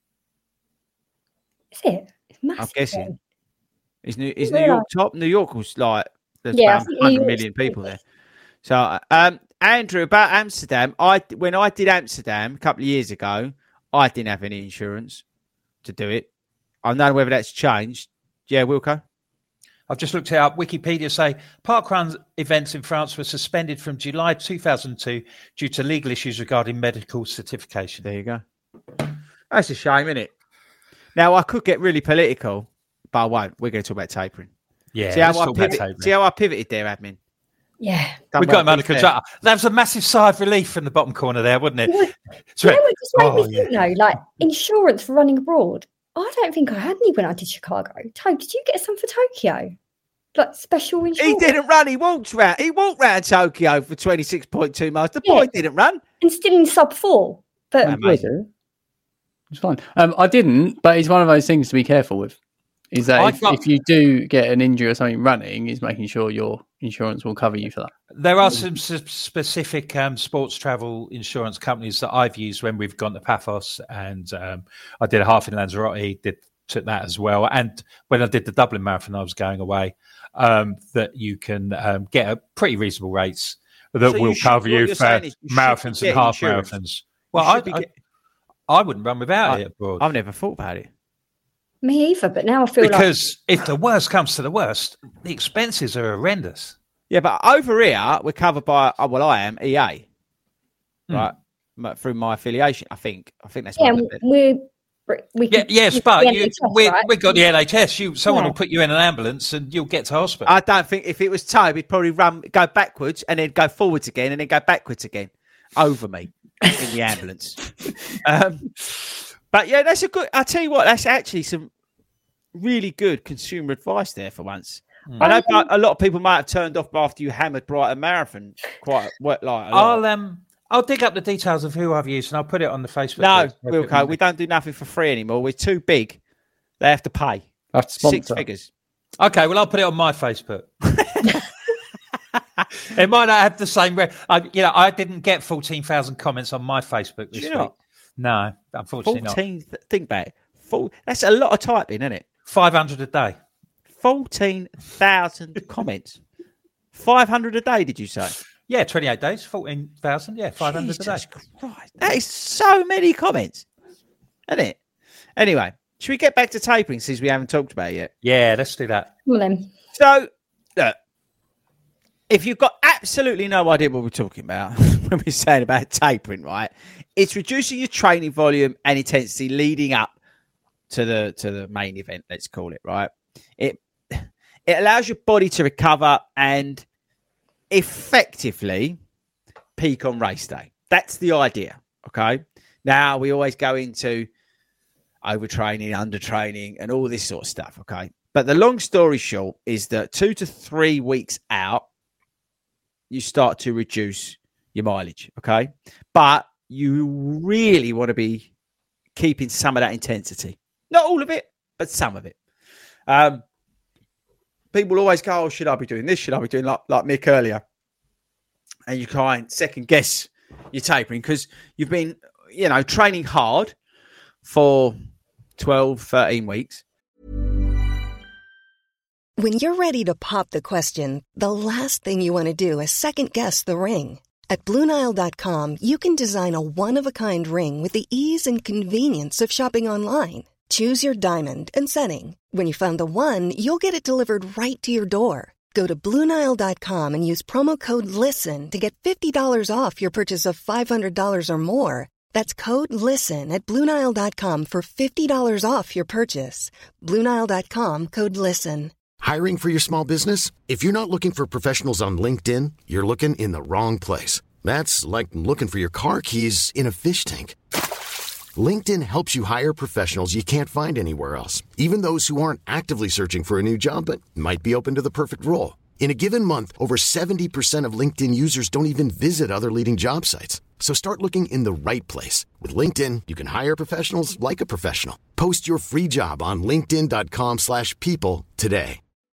Is it? It's massive. I'm guessing. Is New is New York top? New York was like there's yeah, about one hundred million people there. So, um, Andrew, about Amsterdam, I when I did Amsterdam a couple of years ago. I didn't have any insurance to do it. I don't know whether that's changed. Yeah, Wilco? I've just looked it up. Wikipedia say parkrun events in France were suspended from July two thousand two due to legal issues regarding medical certification. There you go. That's a shame, isn't it? Now, I could get really political, but I won't. We're going to talk about tapering. Yeah, see how, let's I, talk about pivot, tapering. see how I pivoted there, admin? Yeah. We got him under control. That was a massive sigh of relief from the bottom corner there, wasn't it? You know, you know what just made oh, me think, yeah. though? Like, insurance for running abroad. I don't think I had any when I did Chicago. Toad, did you get some for Tokyo? Like, special insurance? He didn't run. He walked round. He walked round Tokyo for twenty-six point two miles. The yeah. boy didn't run. And still in sub four. But well, it's fine. Um, I didn't, but it's one of those things to be careful with. Is that if, got, if you do get an injury or something running, is making sure your insurance will cover you for that. There are some specific um, sports travel insurance companies that I've used when we've gone to Paphos, and um, I did a half in Lanzarote, did took that as well. And when I did the Dublin Marathon, I was going away, um, that you can um, get a pretty reasonable rates that so will you should, cover you for you marathons and half insurance. marathons. Well, I, I, I wouldn't run without I, it abroad. I've never thought about it. Me either, but now I feel because like... Because if the worst comes to the worst, the expenses are horrendous. Yeah, but over here, we're covered by, oh, well, I am, E A, mm. right, through my affiliation, I think. I think that's yeah, we're... We yeah, yes, but you, N H S, we, right? we've got the N H S. You, someone yeah. will put you in an ambulance and you'll get to hospital. I don't think if it was Toby, he'd probably run, go backwards and then go forwards again and then go backwards again over me in the ambulance. um, but yeah, that's a good. I'll tell you what, that's actually some really good consumer advice there for once. Mm. I know um, a lot of people might have turned off after you hammered Brighton Marathon quite like. A lot. I'll um. I'll dig up the details of who I've used and I'll put it on the Facebook. No, Wilco, we don't do nothing for free anymore. We're too big. They have to pay. That's six figures. Okay, well, I'll put it on my Facebook. It might not have the same. Re- I, you know, I didn't get fourteen thousand comments on my Facebook this week. Not? No, unfortunately fourteen, not. Think about it. Four, that's a lot of typing, isn't it? five hundred a day. fourteen thousand comments. five hundred a day, did you say? Yeah, twenty-eight days, fourteen thousand. Yeah, five hundred a day. Christ, that is so many comments, isn't it? Anyway, should we get back to tapering since we haven't talked about it yet? Yeah, let's do that. Come on then. So, look, if you've got absolutely no idea what we're talking about when we're saying about tapering, right? It's reducing your training volume and intensity leading up to the to the main event, let's call it, right? It it allows your body to recover and effectively peak on race day. That's the idea. Okay. Now we always go into overtraining, undertraining, and all this sort of stuff. Okay. But the long story short is that two to three weeks out, you start to reduce your mileage. Okay. But you really want to be keeping some of that intensity. Not all of it, but some of it. Um, People always go, oh, should I be doing this? Should I be doing like, like Mick earlier? And you try and second guess your tapering because you've been, you know, training hard for twelve, thirteen weeks. When you're ready to pop the question, the last thing you want to do is second guess the ring. At Blue Nile dot com, you can design a one-of-a-kind ring with the ease and convenience of shopping online. Choose your diamond and setting. When you find the one, you'll get it delivered right to your door. Go to Blue Nile dot com and use promo code LISTEN to get fifty dollars off your purchase of five hundred dollars or more. That's code LISTEN at Blue Nile dot com for fifty dollars off your purchase. Blue Nile dot com, code LISTEN. Hiring for your small business? If you're not looking for professionals on LinkedIn, you're looking in the wrong place. That's like looking for your car keys in a fish tank. LinkedIn helps you hire professionals you can't find anywhere else, even those who aren't actively searching for a new job but might be open to the perfect role. In a given month, over seventy percent of LinkedIn users don't even visit other leading job sites. So start looking in the right place. With LinkedIn, you can hire professionals like a professional. Post your free job on linkedin dot com slash people today.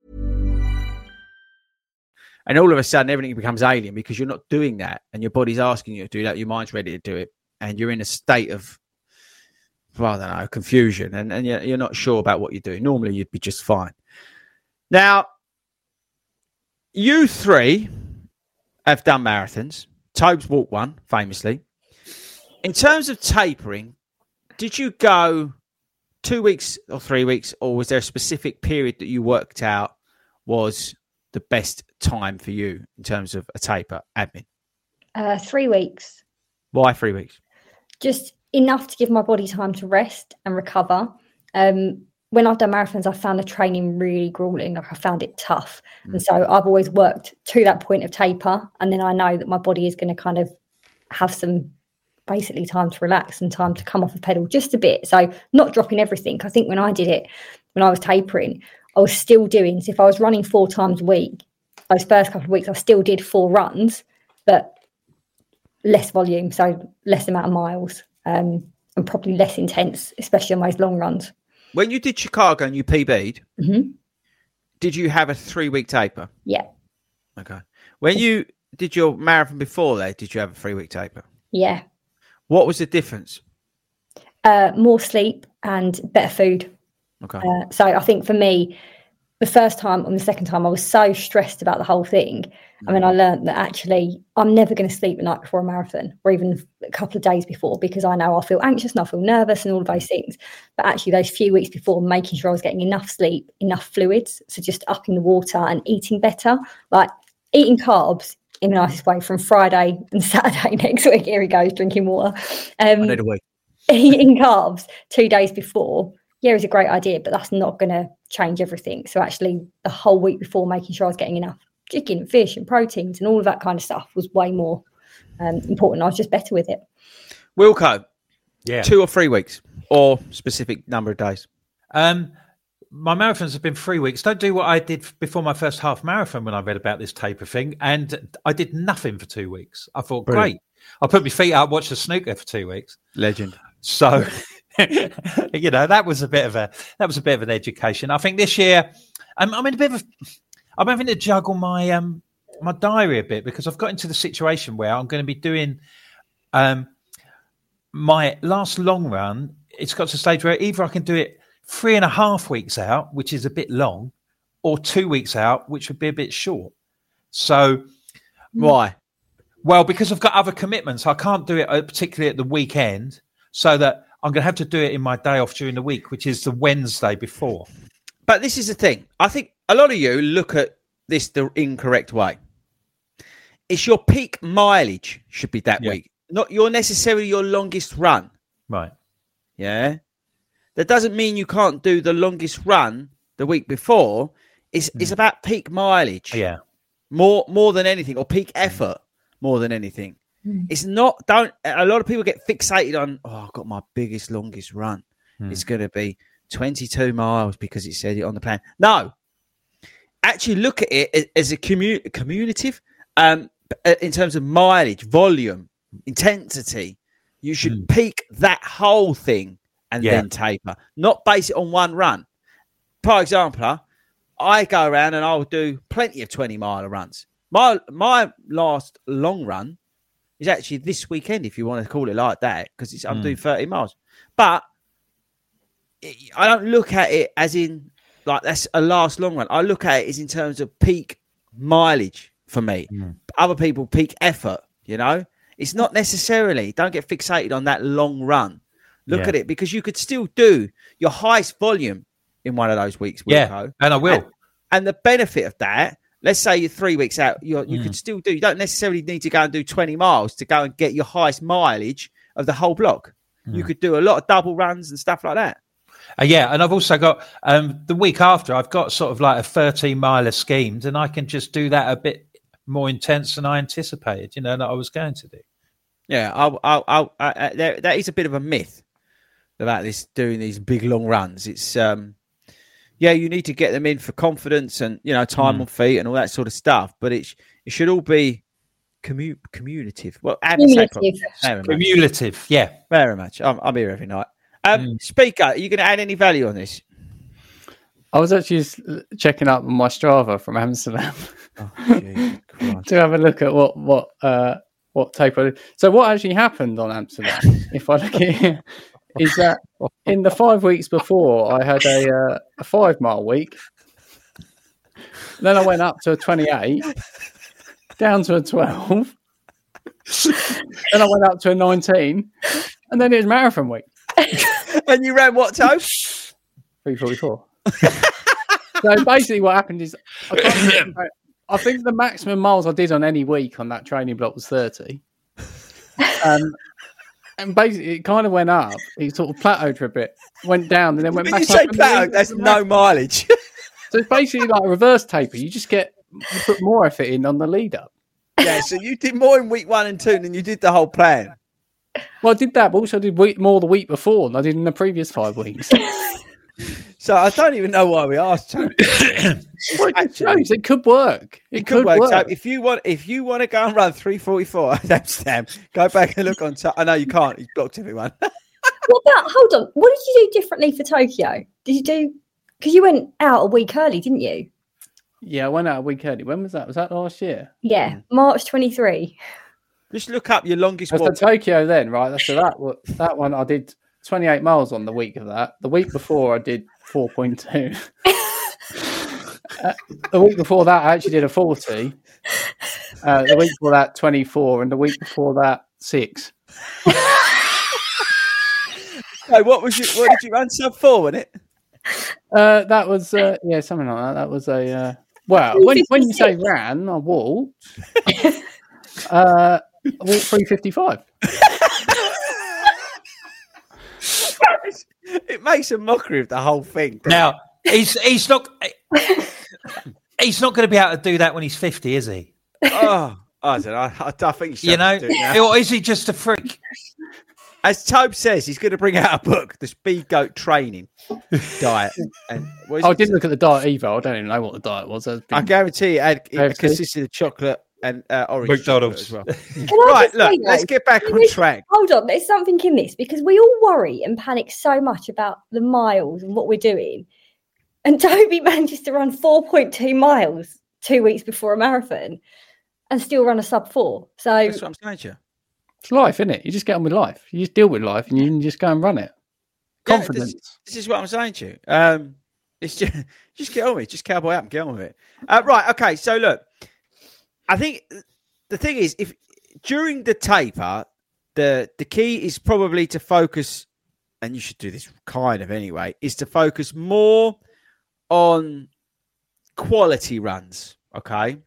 And all of a sudden, everything becomes alien because you're not doing that. And your body's asking you to do that. Your mind's ready to do it. And you're in a state of, well, I don't know, confusion, and, and you're, you're not sure about what you're doing. Normally, you'd be just fine. Now, you three have done marathons. Tobes walked one, famously. In terms of tapering, did you go two weeks or three weeks, or was there a specific period that you worked out was the best time for you in terms of a taper admin? Uh, three weeks. Why three weeks? Just enough to give my body time to rest and recover. Um, when I've done marathons, I've found the training really grueling. Like I found it tough. Mm. And so I've always worked to that point of taper. And then I know that my body is going to kind of have some basically time to relax and time to come off the pedal just a bit. So not dropping everything. I think when I did it, when I was tapering, I was still doing, so if I was running four times a week, those first couple of weeks, I still did four runs, but less volume, so less amount of miles, um, and probably less intense, especially on those long runs. When you did Chicago and you P B'd, mm-hmm. did you have a three-week taper? Yeah. Okay. When you did your marathon before that, did you have a three-week taper? Yeah. What was the difference? Uh, more sleep and better food. Okay. Uh, so I think for me, the first time and the second time, I was so stressed about the whole thing. Mm-hmm. And then I learned that actually I'm never going to sleep the night before a marathon or even a couple of days before, because I know I'll feel anxious and I'll feel nervous and all of those things. But actually those few weeks before, making sure I was getting enough sleep, enough fluids, so just upping the water and eating better, like eating carbs in the nicest way from Friday and Saturday next week. Here he goes, drinking water. Um, I need a week. Eating carbs two days before, yeah, it's a great idea, but that's not going to change everything. So actually the whole week before, making sure I was getting enough chicken and fish and proteins and all of that kind of stuff was way more um, important. I was just better with it. Wilco, yeah, two or three weeks or specific number of days? Um, my marathons have been three weeks. Don't do what I did before my first half marathon when I read about this taper thing. And I did nothing for two weeks. I thought, Brilliant. great. I'll put my feet up, watch the snooker for two weeks. Legend. So, you know, that was a bit of a that was a bit of an education. I think this year, I'm, I'm in a bit of a, I'm having to juggle my um my diary a bit, because I've got into the situation where I'm going to be doing um my last long run. It's got to a stage where either I can do it three and a half weeks out, which is a bit long, or two weeks out, which would be a bit short. So, why? Well, because I've got other commitments. I can't do it particularly at the weekend. So that I'm going to have to do it in my day off during the week, which is the Wednesday before. But this is the thing. I think a lot of you look at this the incorrect way. It's your peak mileage should be that yeah. week, not your necessarily your longest run. Right. Yeah. That doesn't mean you can't do the longest run the week before. It's mm. it's about peak mileage. Yeah. More more than anything, or peak effort more than anything. It's not, don't, a lot of people get fixated on, oh, I've got my biggest, longest run. Mm. It's going to be twenty-two miles because it said it on the plan. No, actually look at it as a commu- cumulative, um, in terms of mileage, volume, intensity. You should mm. peak that whole thing and yeah. then taper, not base it on one run. For example, I go around and I'll do plenty of twenty mile runs. My, my last long run is actually this weekend, if you want to call it like that, because I'm mm. doing thirty miles. But it, I don't look at it as in, like, that's a last long run. I look at it as in terms of peak mileage for me. Mm. Other people, peak effort, you know? It's not necessarily, don't get fixated on that long run. Look yeah. at it, because you could still do your highest volume in one of those weeks. Yeah, Wilco. and I will. And, and the benefit of that, let's say you're three weeks out, you're, you mm. could still do, you don't necessarily need to go and do twenty miles to go and get your highest mileage of the whole block. Mm. You could do a lot of double runs and stuff like that. Uh, yeah, and I've also got, um, the week after, I've got sort of like a thirteen miler schemed, and I can just do that a bit more intense than I anticipated, you know, that I was going to do. Yeah, I, I, I, I, there, that is a bit of a myth about this, doing these big long runs. It's, um, yeah, you need to get them in for confidence and, you know, time mm. on feet and all that sort of stuff. But it, it should all be commu- cumulative. Well, cumulative. Cumulative, yeah. Very much. I'm, I'm here every night. Um, mm. Speaker, are you going to add any value on this? I was actually just checking up on my Strava from Amsterdam oh, to have a look at what what uh, what taper. So what actually happened on Amsterdam, if I look at it, is that in the five weeks before, I had a, uh, a five mile week. Then I went up to a twenty-eight, down to a twelve. Then I went up to a nineteen, and then it was marathon week. And you ran what time? three forty-four. So basically, what happened is, I, can't remember, I think the maximum miles I did on any week on that training block was thirty. Um, and basically, it kind of went up. It sort of plateaued for a bit, went down, and then went when back you up. say plateaued, that's no mileage. So it's basically like a reverse taper. You just get you put more effort in on the lead up. Yeah, so you did more in week one and two than you did the whole plan. Well, I did that, but also I did week, more the week before than I did in the previous five weeks. So I don't even know why we asked. Well, it shows it could work. It, It could, could work. work. So if you want, if you want to go and run three forty-four, Amsterdam, go back and look on. T- I know you can't. He's blocked everyone. What about? Hold on. What did you do differently for Tokyo? Did you do? Because you went out a week early, didn't you? Yeah, I went out a week early. When was that? Was that last year? Yeah, March twenty-three. Just look up your longest That's walk. the Tokyo then, right? So that that one I did twenty-eight miles on the week of that. The week before I did four point two. uh, the week before that I actually did a forty. Uh, the week before that twenty-four, and the week before that six. So what was you? What did you run sub four? Wasn't it? Uh, that was uh, yeah, something like that. That was a uh, well. When when you say ran, I walked. uh, I walked three fifty-five. It makes a mockery of the whole thing. Now he's he's not he's not going to be able to do that when he's fifty, is he? Oh, I don't know. I, I think you know, do it now. or is he just a freak? As Tobe says, he's going to bring out a book, The Speed Goat Training Diet. And what is I it? didn't look at the diet either. I don't even know what the diet was. I guarantee you, it, K F it C? consisted of chocolate and uh, orange McDonald's. chocolate as well. Can I Right, just look, say, let's though, get back there on is- track. Hold on, there's something in this because we all worry and panic so much about the miles and what we're doing. And Toby manages to run four point two miles two weeks before a marathon and still run a sub four. So That's what I'm saying to you. It's life, isn't it? You just get on with life. You just deal with life, and you can just go and run it. Yeah, Confidence. this, this is what I'm saying to you. Um, it's just, just get on with it. Just cowboy up and get on with it. Uh, right. Okay. So look, I think the thing is, if during the taper, the the key is probably to focus, and you should do this kind of anyway, is to focus more on quality runs. Okay.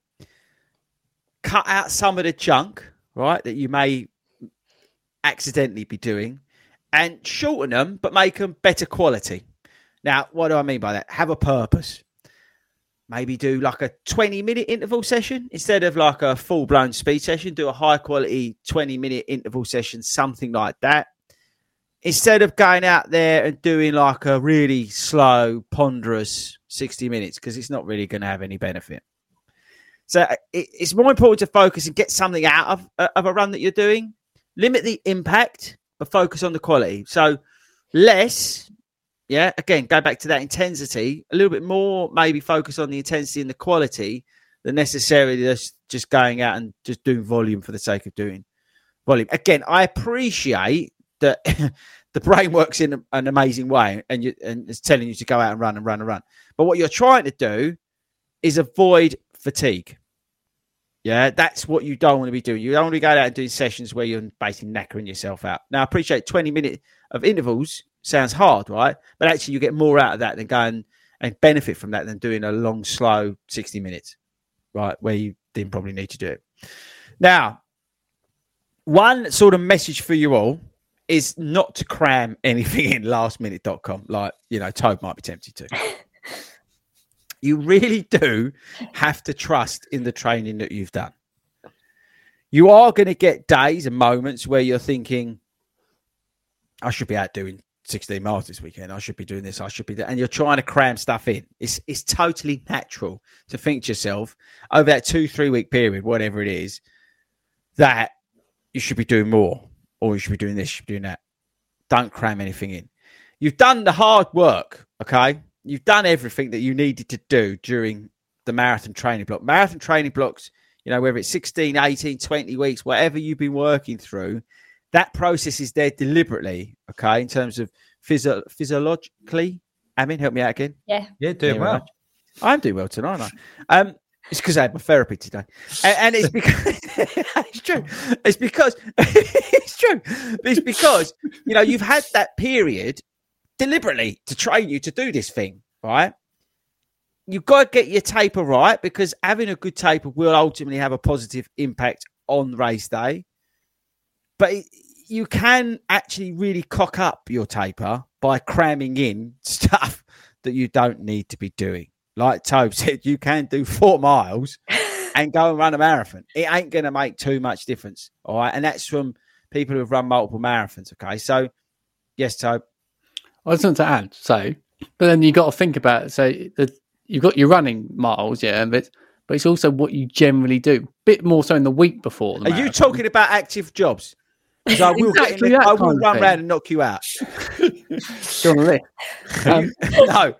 Cut out some of the junk, right, that you may accidentally be doing, and shorten them, but make them better quality. Now, what do I mean by that? Have a purpose. Maybe do like a twenty minute interval session instead of like a full blown speed session. Do a high quality twenty minute interval session, something like that. Instead of going out there and doing like a really slow, ponderous sixty minutes, because it's not really going to have any benefit. So it, it's more important to focus and get something out of, uh, of a run that you're doing. Limit the impact, but focus on the quality. So less, yeah, again, go back to that intensity, a little bit more, maybe focus on the intensity and the quality than necessarily just, just going out and just doing volume for the sake of doing volume. Again, I appreciate that the brain works in an amazing way and, you, and it's telling you to go out and run and run and run. But what you're trying to do is avoid fatigue. Yeah, that's what you don't want to be doing. You don't want to go out and doing sessions where you're basically knackering yourself out. Now, I appreciate twenty minutes of intervals sounds hard, right? But actually, you get more out of that than going and benefit from that than doing a long, slow sixty minutes, right? Where you didn't probably need to do it. Now, one sort of message for you all is not to cram anything in last minute dot com, like, you know, Tobe might be tempted to. You really do have to trust in the training that you've done. You are going to get days and moments where you're thinking, I should be out doing sixteen miles this weekend. I should be doing this. I should be that. And you're trying to cram stuff in. It's it's totally natural to think to yourself over that two, three week period, whatever it is, that you should be doing more or you should be doing this, you should be doing that. Don't cram anything in. You've done the hard work, okay? You've done everything that you needed to do during the marathon training block. Marathon training blocks, you know, whether it's sixteen, eighteen, twenty weeks, whatever you've been working through, that process is there deliberately, okay, in terms of physio- physiologically. Amin, help me out again. Yeah. Yeah, doing Yeah, well. right. I'm doing well tonight, aren't I? Um, it's because I had my therapy today. And, and it's because it's true. It's because it's true. It's because, you know, you've had that period deliberately to train you to do this thing, right? you've got to get your taper right, because having a good taper will ultimately have a positive impact on race day. But it, you can actually really cock up your taper by cramming in stuff that you don't need to be doing. Like Tobe said, you can do four miles and go and run a marathon. It ain't going to make too much difference. All right. And that's from people who have run multiple marathons. Okay. So, yes, Tobe. I was going to add, so, but then you got to think about it. So, the, you've got your running miles, yeah, but but it's also what you generally do. A bit more so in the week before. The Are marathon. you talking about active jobs? Because I will, Exactly get in, that I will kind of run thing. around and knock you out. Go on a lift. Um, no.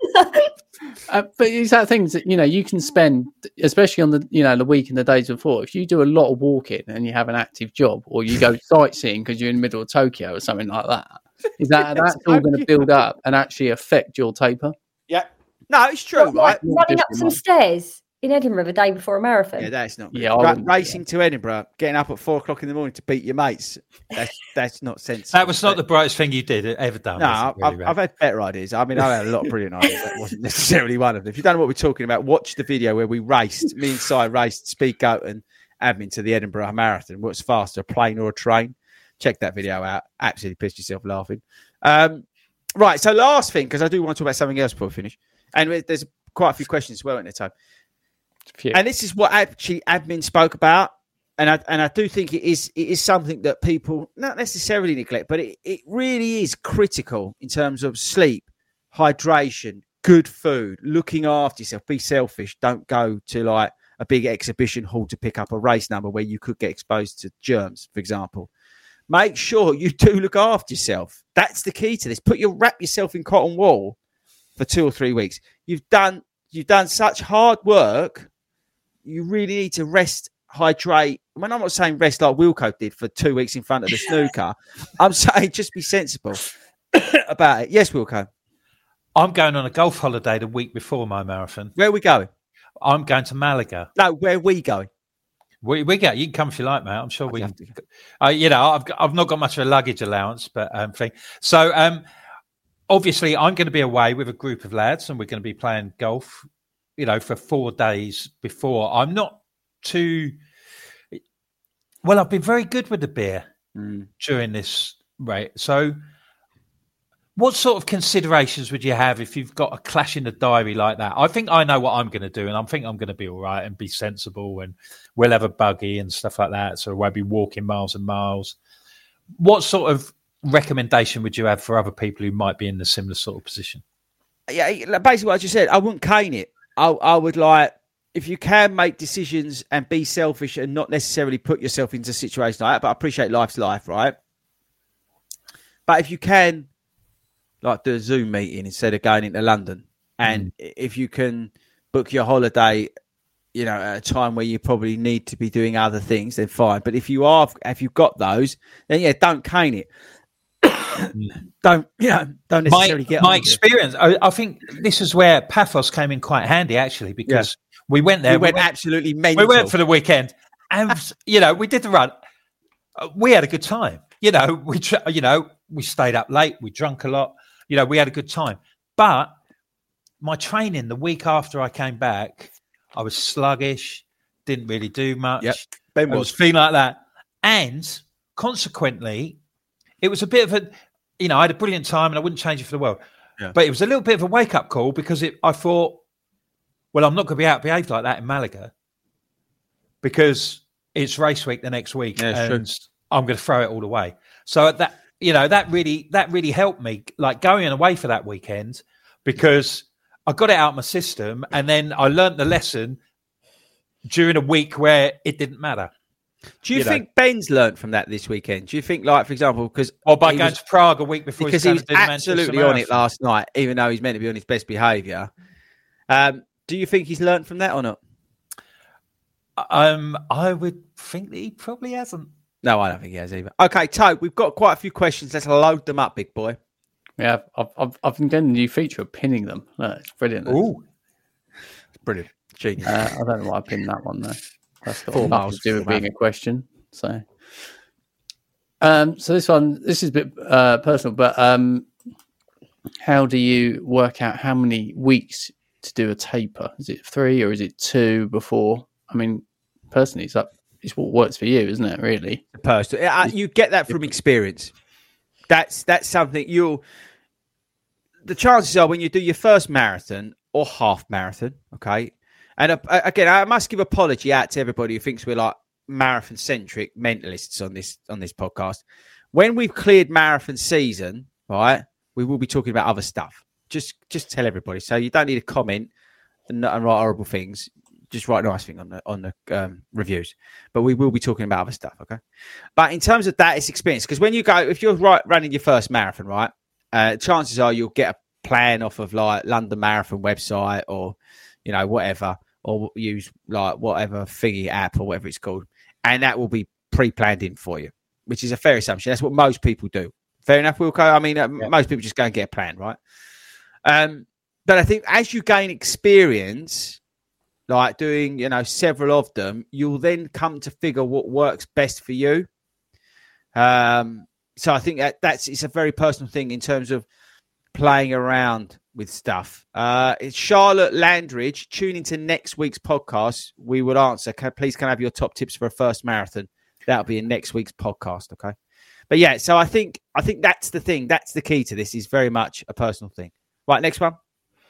Uh, but it's that things that, you know, you can spend, especially on the, you know, the week and the days before, if you do a lot of walking and you have an active job, or you go sightseeing because you're in the middle of Tokyo or something like that, is that that's all going to build up and actually affect your taper? Yeah. No, it's true, What, right? like running up some stairs in Edinburgh the day before a marathon. Yeah, that's not good. Yeah, I Ra- wouldn't do racing to Edinburgh, getting up at four o'clock in the morning to beat your mates. That's that's not sensible. That was not the brightest thing you did ever done. No, was it, I've, really, I've, Ray? I've had better ideas. I mean, I had a lot of brilliant ideas. That wasn't necessarily one of them. If you don't know what we're talking about, watch the video where we raced, me and Si raced Speedgoat and Admin to the Edinburgh Marathon. What's faster, a plane or a train? Check that video out. Absolutely pissed yourself laughing. Um, right, so last thing, because I do want to talk about something else before we finish. And there's quite a few questions as well in the time. And this is what actually Admin spoke about. And I and I do think it is it is something that people not necessarily neglect, but it, it really is critical in terms of sleep, hydration, good food, looking after yourself. Be selfish. Don't go to like a big exhibition hall to pick up a race number where you could get exposed to germs, for example. Make sure you do look after yourself. That's the key to this. Put your wrap yourself in cotton wool for two or three weeks. You've done you've done such hard work. You really need to rest, hydrate. I mean, I'm not saying rest like Wilco did for two weeks in front of the snooker. I'm saying just be sensible about it. Yes, Wilco. I'm going on a golf holiday the week before my marathon. Where are we going? I'm going to Malaga. No, where are we going? We we go. You can come if you like, mate. I'm sure we. Can, uh, you know, I've got, I've not got much of a luggage allowance, but um, thing. So um, obviously, I'm going to be away with a group of lads, and we're going to be playing golf. You know, for four days before. I'm not too. Well, I've been very good with the beer mm. during this, right? So, what sort of considerations would you have if you've got a clash in the diary like that? I think I know what I'm going to do, and I think I'm going to be all right and be sensible, and we'll have a buggy and stuff like that, so I won't be walking miles and miles. What sort of recommendation would you have for other people who might be in a similar sort of position? Yeah, basically what I just said. I wouldn't cane it. I, I would like, if you can make decisions and be selfish and not necessarily put yourself into situations like that, but I appreciate life's life, right? But if you can, like, do a Zoom meeting instead of going into London, and mm. if you can book your holiday, you know, at a time where you probably need to be doing other things, then fine. But if you are, if you've got those, then yeah, don't cane it. don't you know? Don't necessarily my, get my experience. I, I think this is where Paphos came in quite handy, actually, because yeah. we went there. We, we went, went absolutely mental. We went for the weekend, and you know, we did the run. We had a good time. You know, we you know we stayed up late. We drank a lot. You know, we had a good time. But my training the week after I came back, I was sluggish. Didn't really do much. Yep. Ben I was feeling like that, and consequently, it was a bit of a. You know, I had a brilliant time and I wouldn't change it for the world. Yeah. But it was a little bit of a wake-up call because it, I thought, well, I'm not going to be outbehaved like that in Malaga because it's race week the next week yeah, and true. I'm going to throw it all away. So that, you know, that really, that really helped me, like going away for that weekend because I got it out of my system and then I learned the lesson during a week where it didn't matter. Do you, you think know. Ben's learnt from that this weekend? Do you think, like, for example, because or by going was, to Prague a week before, because he was absolutely on it last night, even though he's meant to be on his best behaviour. Um, do you think he's learnt from that or not? Um, I would think that he probably hasn't. No, I don't think he has either. Okay, Toad, we've got quite a few questions. Let's load them up, big boy. Yeah, I've I've, I've been getting a new feature of pinning them. No, it's brilliant. Ooh, it's brilliant. Genius. Uh, I don't know why I pinned that one though. That's got four miles to do with being a question. So, um, so this one, this is a bit uh, personal, but um, how do you work out how many weeks to do a taper? Is it three or is it two before? I mean, personally, it's up. It's what works for you, isn't it? Really, personally, uh, you get that from experience. That's that's something you'll. The chances are when you do your first marathon or half marathon, okay. And uh, again, I must give apology out to everybody who thinks we're like marathon centric mentalists on this on this podcast. When we've cleared marathon season, right, we will be talking about other stuff. Just just tell everybody. So you don't need to comment and, and write horrible things. Just write a nice thing on the on the um, reviews. But we will be talking about other stuff, okay? But in terms of that, it's experience. Because when you go, if you're right, running your first marathon, right, uh, chances are you'll get a plan off of like London Marathon website or, you know, whatever, or use like whatever thingy app or whatever it's called. And that will be pre-planned in for you, which is a fair assumption. That's what most people do. Fair enough, Wilco? I mean, uh, yeah. most people just go and get a plan, right? Um, but I think as you gain experience, like doing, you know, several of them, you'll then come to figure what works best for you. Um, so I think that that's it's a very personal thing in terms of playing around with stuff. Uh, it's Charlotte Landridge. Tune into next week's podcast. We would answer. Can, please can I have your top tips for a first marathon? That'll be in next week's podcast. Okay. But yeah, so I think I think that's the thing. That's the key to this. Is very much a personal thing. Right, next one.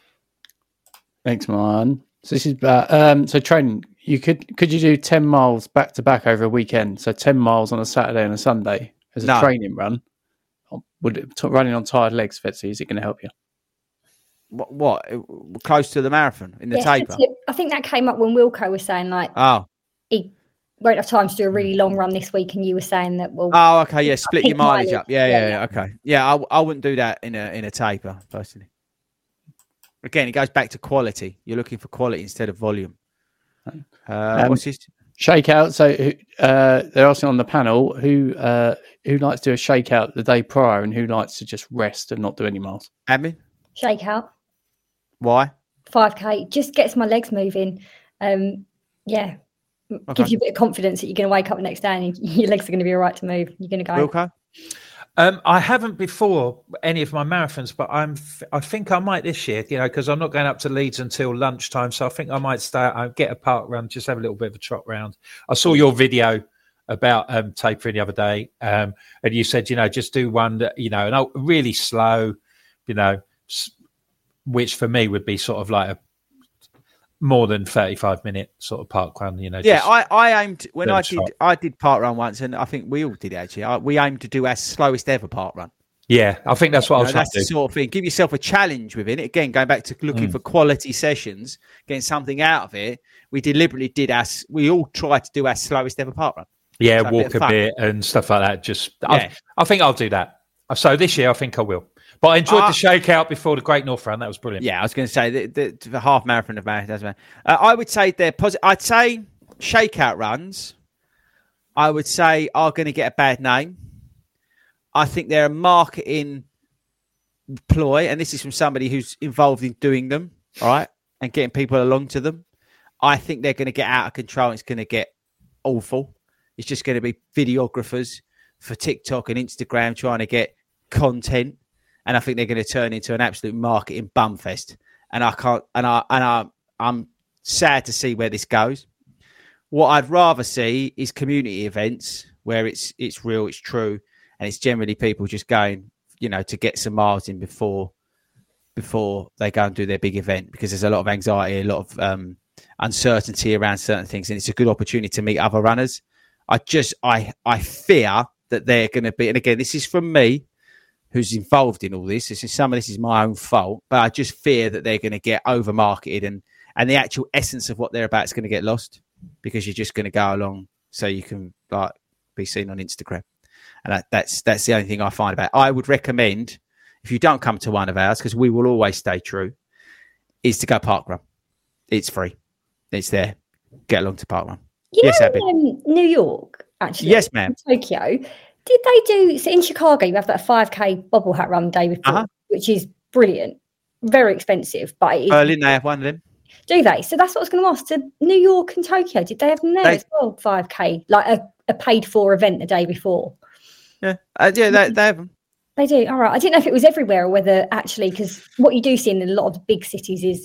Next one. So this is about um, so training. You could could you do ten miles back to back over a weekend? So ten miles on a Saturday and a Sunday as a no. training run. Would it, t- running on tired legs, Fetzy, is it going to help you? What, what? Close to the marathon in the yes, taper? I think that came up when Wilco was saying like, oh, he won't have time to do a really long run this week, and you were saying that, well, oh, okay, yeah, split your mileage, mileage up, yeah, yeah, yeah, yeah, okay, yeah, I, I wouldn't do that in a in a taper personally. Again, it goes back to quality. You're looking for quality instead of volume. Uh, um, what's this? Shakeout. So uh, they're asking on the panel who uh, who likes to do a shakeout the day prior and who likes to just rest and not do any miles. Admin? Shakeout. Why? five K. Just gets my legs moving. Um, yeah. Okay. Gives you a bit of confidence that you're going to wake up the next day and your legs are going to be all right to move. You're going to go. Wilco? Um, I haven't before any of my marathons, but I'm. I think I might this year, you know, because I'm not going up to Leeds until lunchtime, so I think I might start. I get a park run, just have a little bit of a trot round. I saw your video about um, tapering the other day, um, and you said, you know, just do one, that, you know, and I'll, really slow, you know, which for me would be sort of like a more than thirty-five minute sort of park run, you know. Yeah, I, I aimed when I did shot. I did park run once, and I think we all did actually. I, we aimed to do our slowest ever park run. Yeah, I think that's what you I was know, trying that's to do. The sort of thing. Give yourself a challenge within it. Again, going back to looking mm. for quality sessions, getting something out of it. We deliberately did our. We all tried to do our slowest ever park run. Yeah, so walk a bit, a bit and stuff like that. Just, yeah. I think I'll do that. So this year, I think I will. But I enjoyed uh, the shakeout before the Great North Run. That was brilliant. Yeah, I was going to say the, the, the half marathon of marathon. Uh, I would say they're positive. I'd say shakeout runs, I would say, are going to get a bad name. I think they're a marketing ploy, and this is from somebody who's involved in doing them, all right, and getting people along to them. I think they're going to get out of control. It's going to get awful. It's just going to be videographers for TikTok and Instagram trying to get content. And I think they're going to turn into an absolute marketing bumfest. And I can't, and I, and I, I'm sad to see where this goes. What I'd rather see is community events where it's it's real, it's true, and it's generally people just going, you know, to get some miles in before before they go and do their big event, because there's a lot of anxiety, a lot of um, uncertainty around certain things, and it's a good opportunity to meet other runners. I just, I, I fear that they're going to be, and again, this is from me, who's involved in all this. This is some of this is my own fault, but I just fear that they're going to get over marketed and and the actual essence of what they're about is going to get lost, because you're just going to go along so you can like be seen on Instagram. And that, that's that's the only thing I find about it. I would recommend, if you don't come to one of ours, because we will always stay true, is to go parkrun. It's free. It's there. Get along to parkrun. You yes, know, Abby. Um, New York, actually. Yes, ma'am. Tokyo. Did they do, so in Chicago, you have that five K bobble hat run the day before, uh-huh. which is brilliant. Very expensive, but it is. Berlin, they have one of them. Do they? So that's what I was going to ask. To New York and Tokyo, did they have them there they, as well? five K, like a, a paid for event the day before? Yeah, uh, yeah, they, they have them. They do. All right. I didn't know if it was everywhere or whether actually, because what you do see in a lot of the big cities is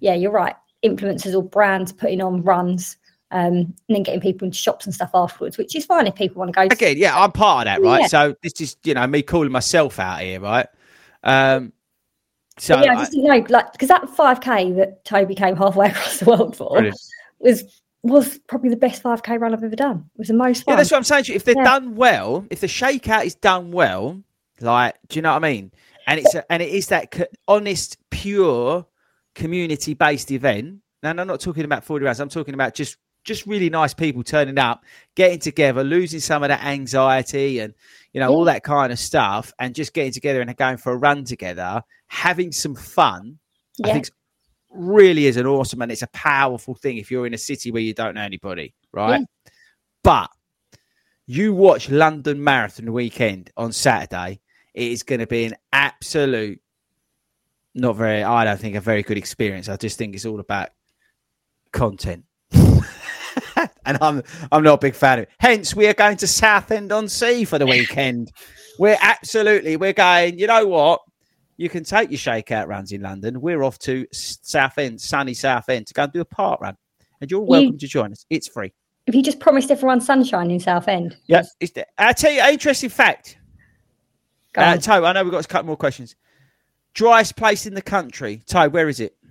yeah, you're right. Influencers or brands putting on runs. Um, and then getting people into shops and stuff afterwards, which is fine if people want to go. To Again, yeah, I'm part of that, right? Yeah. So this is, you know, me calling myself out here, right? Um, so But yeah, I just didn't know, like, because that five K that Toby came halfway across the world for Brilliant. was was probably the best five K run I've ever done. It was the most fun. Yeah, that's what I'm saying to you. If they're Yeah. done well, if the shakeout is done well, like, do you know what I mean? And it's a, and it is that co- honest, pure, community-based event. And I'm not talking about forty rounds. I'm talking about just just really nice people turning up, getting together, losing some of that anxiety and, you know, all that kind of stuff, and just getting together and going for a run together, having some fun. Yeah. I think really is an awesome, and it's a powerful thing if you're in a city where you don't know anybody, right? Yeah. But you watch London Marathon weekend on Saturday, it is going to be an absolute, not very, I don't think a very good experience. I just think it's all about content. And I'm I'm not a big fan of it. Hence, we are going to Southend-on-Sea for the weekend. We're absolutely, we're going, you know what? You can take your shakeout runs in London. We're off to Southend, sunny Southend, to go and do a park run. And you're welcome You- to join us. It's free. If you just promised everyone sunshine in Southend. Yes. It's the, I'll tell you an interesting fact. Go Uh, on. Toe, I know we've got a couple more questions. Driest place in the country. Toe, where is it?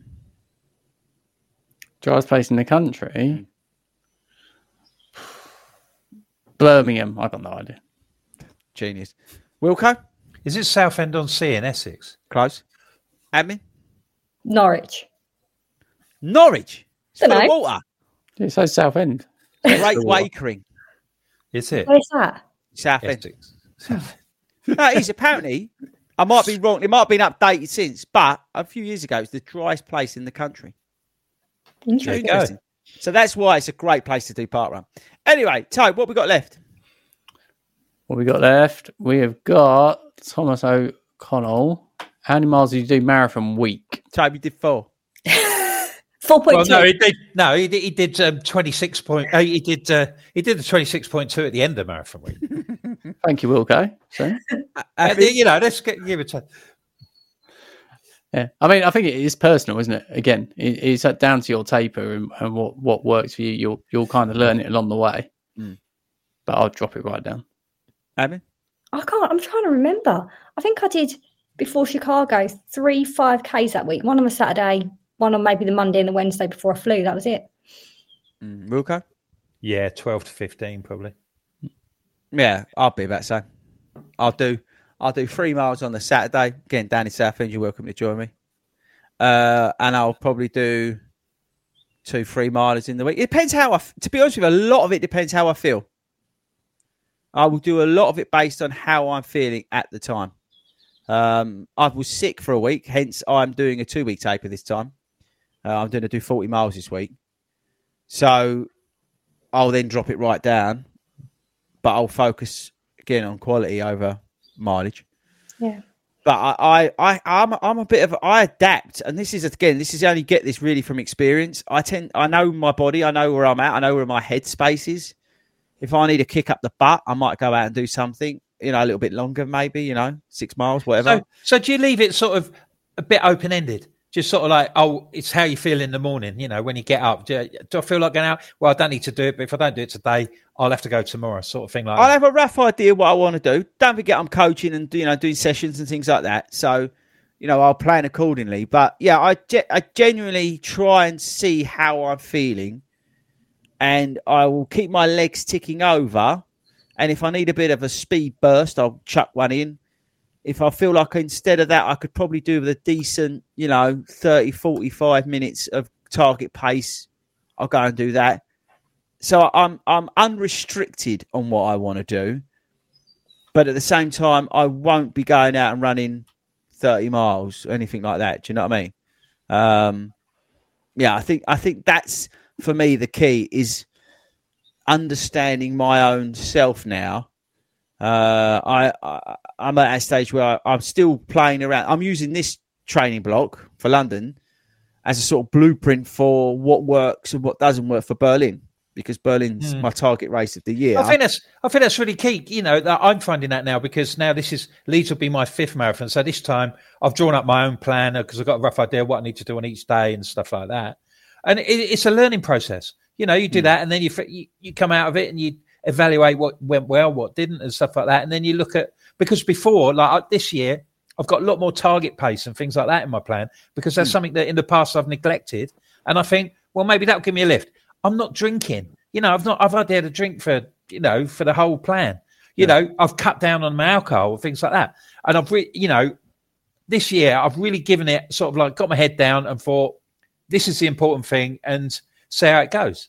Driest place in the country. Birmingham. I got no idea. Genius. Wilco? Is it Southend-on-Sea in Essex? Close. Admin? Norwich. Norwich. It's full of Dunno. water. Did it say Southend? Great Wakering. Is it? Where's that? Southend. Essex. No, it is. Apparently, I might be wrong. It might have been updated since, but a few years ago, it's the driest place in the country. Interesting. go. Interesting. So that's why it's a great place to do park run. Anyway, Ty, what we got left? What we got left? We have got Thomas O'Connell. How many miles did you do marathon week? Toby did four. four point Well, two. no, he did. No, he did. He did um, twenty-six point. Uh, he did. Uh, he did the twenty-six point two at the end of marathon week. Thank you, Wilco. So, Uh, you know, let's get, give it a. yeah, I mean, I think it is personal, isn't it? Again, it, it's down to your taper and, and what, what works for you. You'll you'll kind of learn it along the way. Mm. But I'll drop it right down. Admin? I can't. I'm trying to remember. I think I did before Chicago three five Ks that week. One on a Saturday, one on maybe the Monday and the Wednesday before I flew. That was it. Mm, Wilco? Yeah, twelve to fifteen probably. Yeah, I'll be about the same. I'll do I'll do three miles on the Saturday. Again, down in Southend, you're welcome to join me. Uh, and I'll probably do two, three milers in the week. It depends how I, f- to be honest with you, a lot of it depends how I feel. I will do a lot of it based on how I'm feeling at the time. Um, I was sick for a week, hence I'm doing a two-week taper this time. Uh, I'm going to do forty miles this week. So I'll then drop it right down, but I'll focus again on quality over mileage. Yeah. But I, I, I, I'm, I'm a bit of, I adapt, and this is again, this is only get this really from experience. I tend, I know my body, I know where I'm at, I know where my headspace is. If I need to kick up the butt, I might go out and do something, you know, a little bit longer, maybe, you know, six miles, whatever. So, so do you leave it sort of a bit open ended? Just sort of like, oh, it's how you feel in the morning, you know, when you get up. Do, you, do I feel like going out? Well, I don't need to do it, but if I don't do it today, I'll have to go tomorrow, sort of thing like I'll that. have a rough idea what I want to do. Don't forget I'm coaching and, you know, doing sessions and things like that. So, you know, I'll plan accordingly. But yeah, I, ge- I genuinely try and see how I'm feeling, and I will keep my legs ticking over. And if I need a bit of a speed burst, I'll chuck one in. If I feel like instead of that, I could probably do with a decent, you know, thirty, forty-five minutes of target pace, I'll go and do that. So I'm I'm unrestricted on what I want to do. But at the same time, I won't be going out and running thirty miles or anything like that. Do you know what I mean? Um, yeah, I think I think that's, for me, the key is understanding my own self now. Uh, I, I, I'm at a stage where I, I'm still playing around. I'm using this training block for London as a sort of blueprint for what works and what doesn't work for Berlin. because Berlin's Mm. my target race of the year. I think that's I think that's really key. You know, that I'm finding that now because now this is Leeds will be my fifth marathon. So this time I've drawn up my own plan because I've got a rough idea of what I need to do on each day and stuff like that. And it, it's a learning process. You know, you do mm. that and then you, you you come out of it and you evaluate what went well, what didn't, and stuff like that. And then you look at because before, like this year, I've got a lot more target pace and things like that in my plan because that's mm. something that in the past I've neglected. And I think, well, maybe that'll give me a lift. I'm not drinking. You know, I've not. I've had to drink for you know for the whole plan. You yeah. know, I've cut down on my alcohol, things like that. And I've, re- you know, this year I've really given it sort of like got my head down and thought this is the important thing and see how it goes.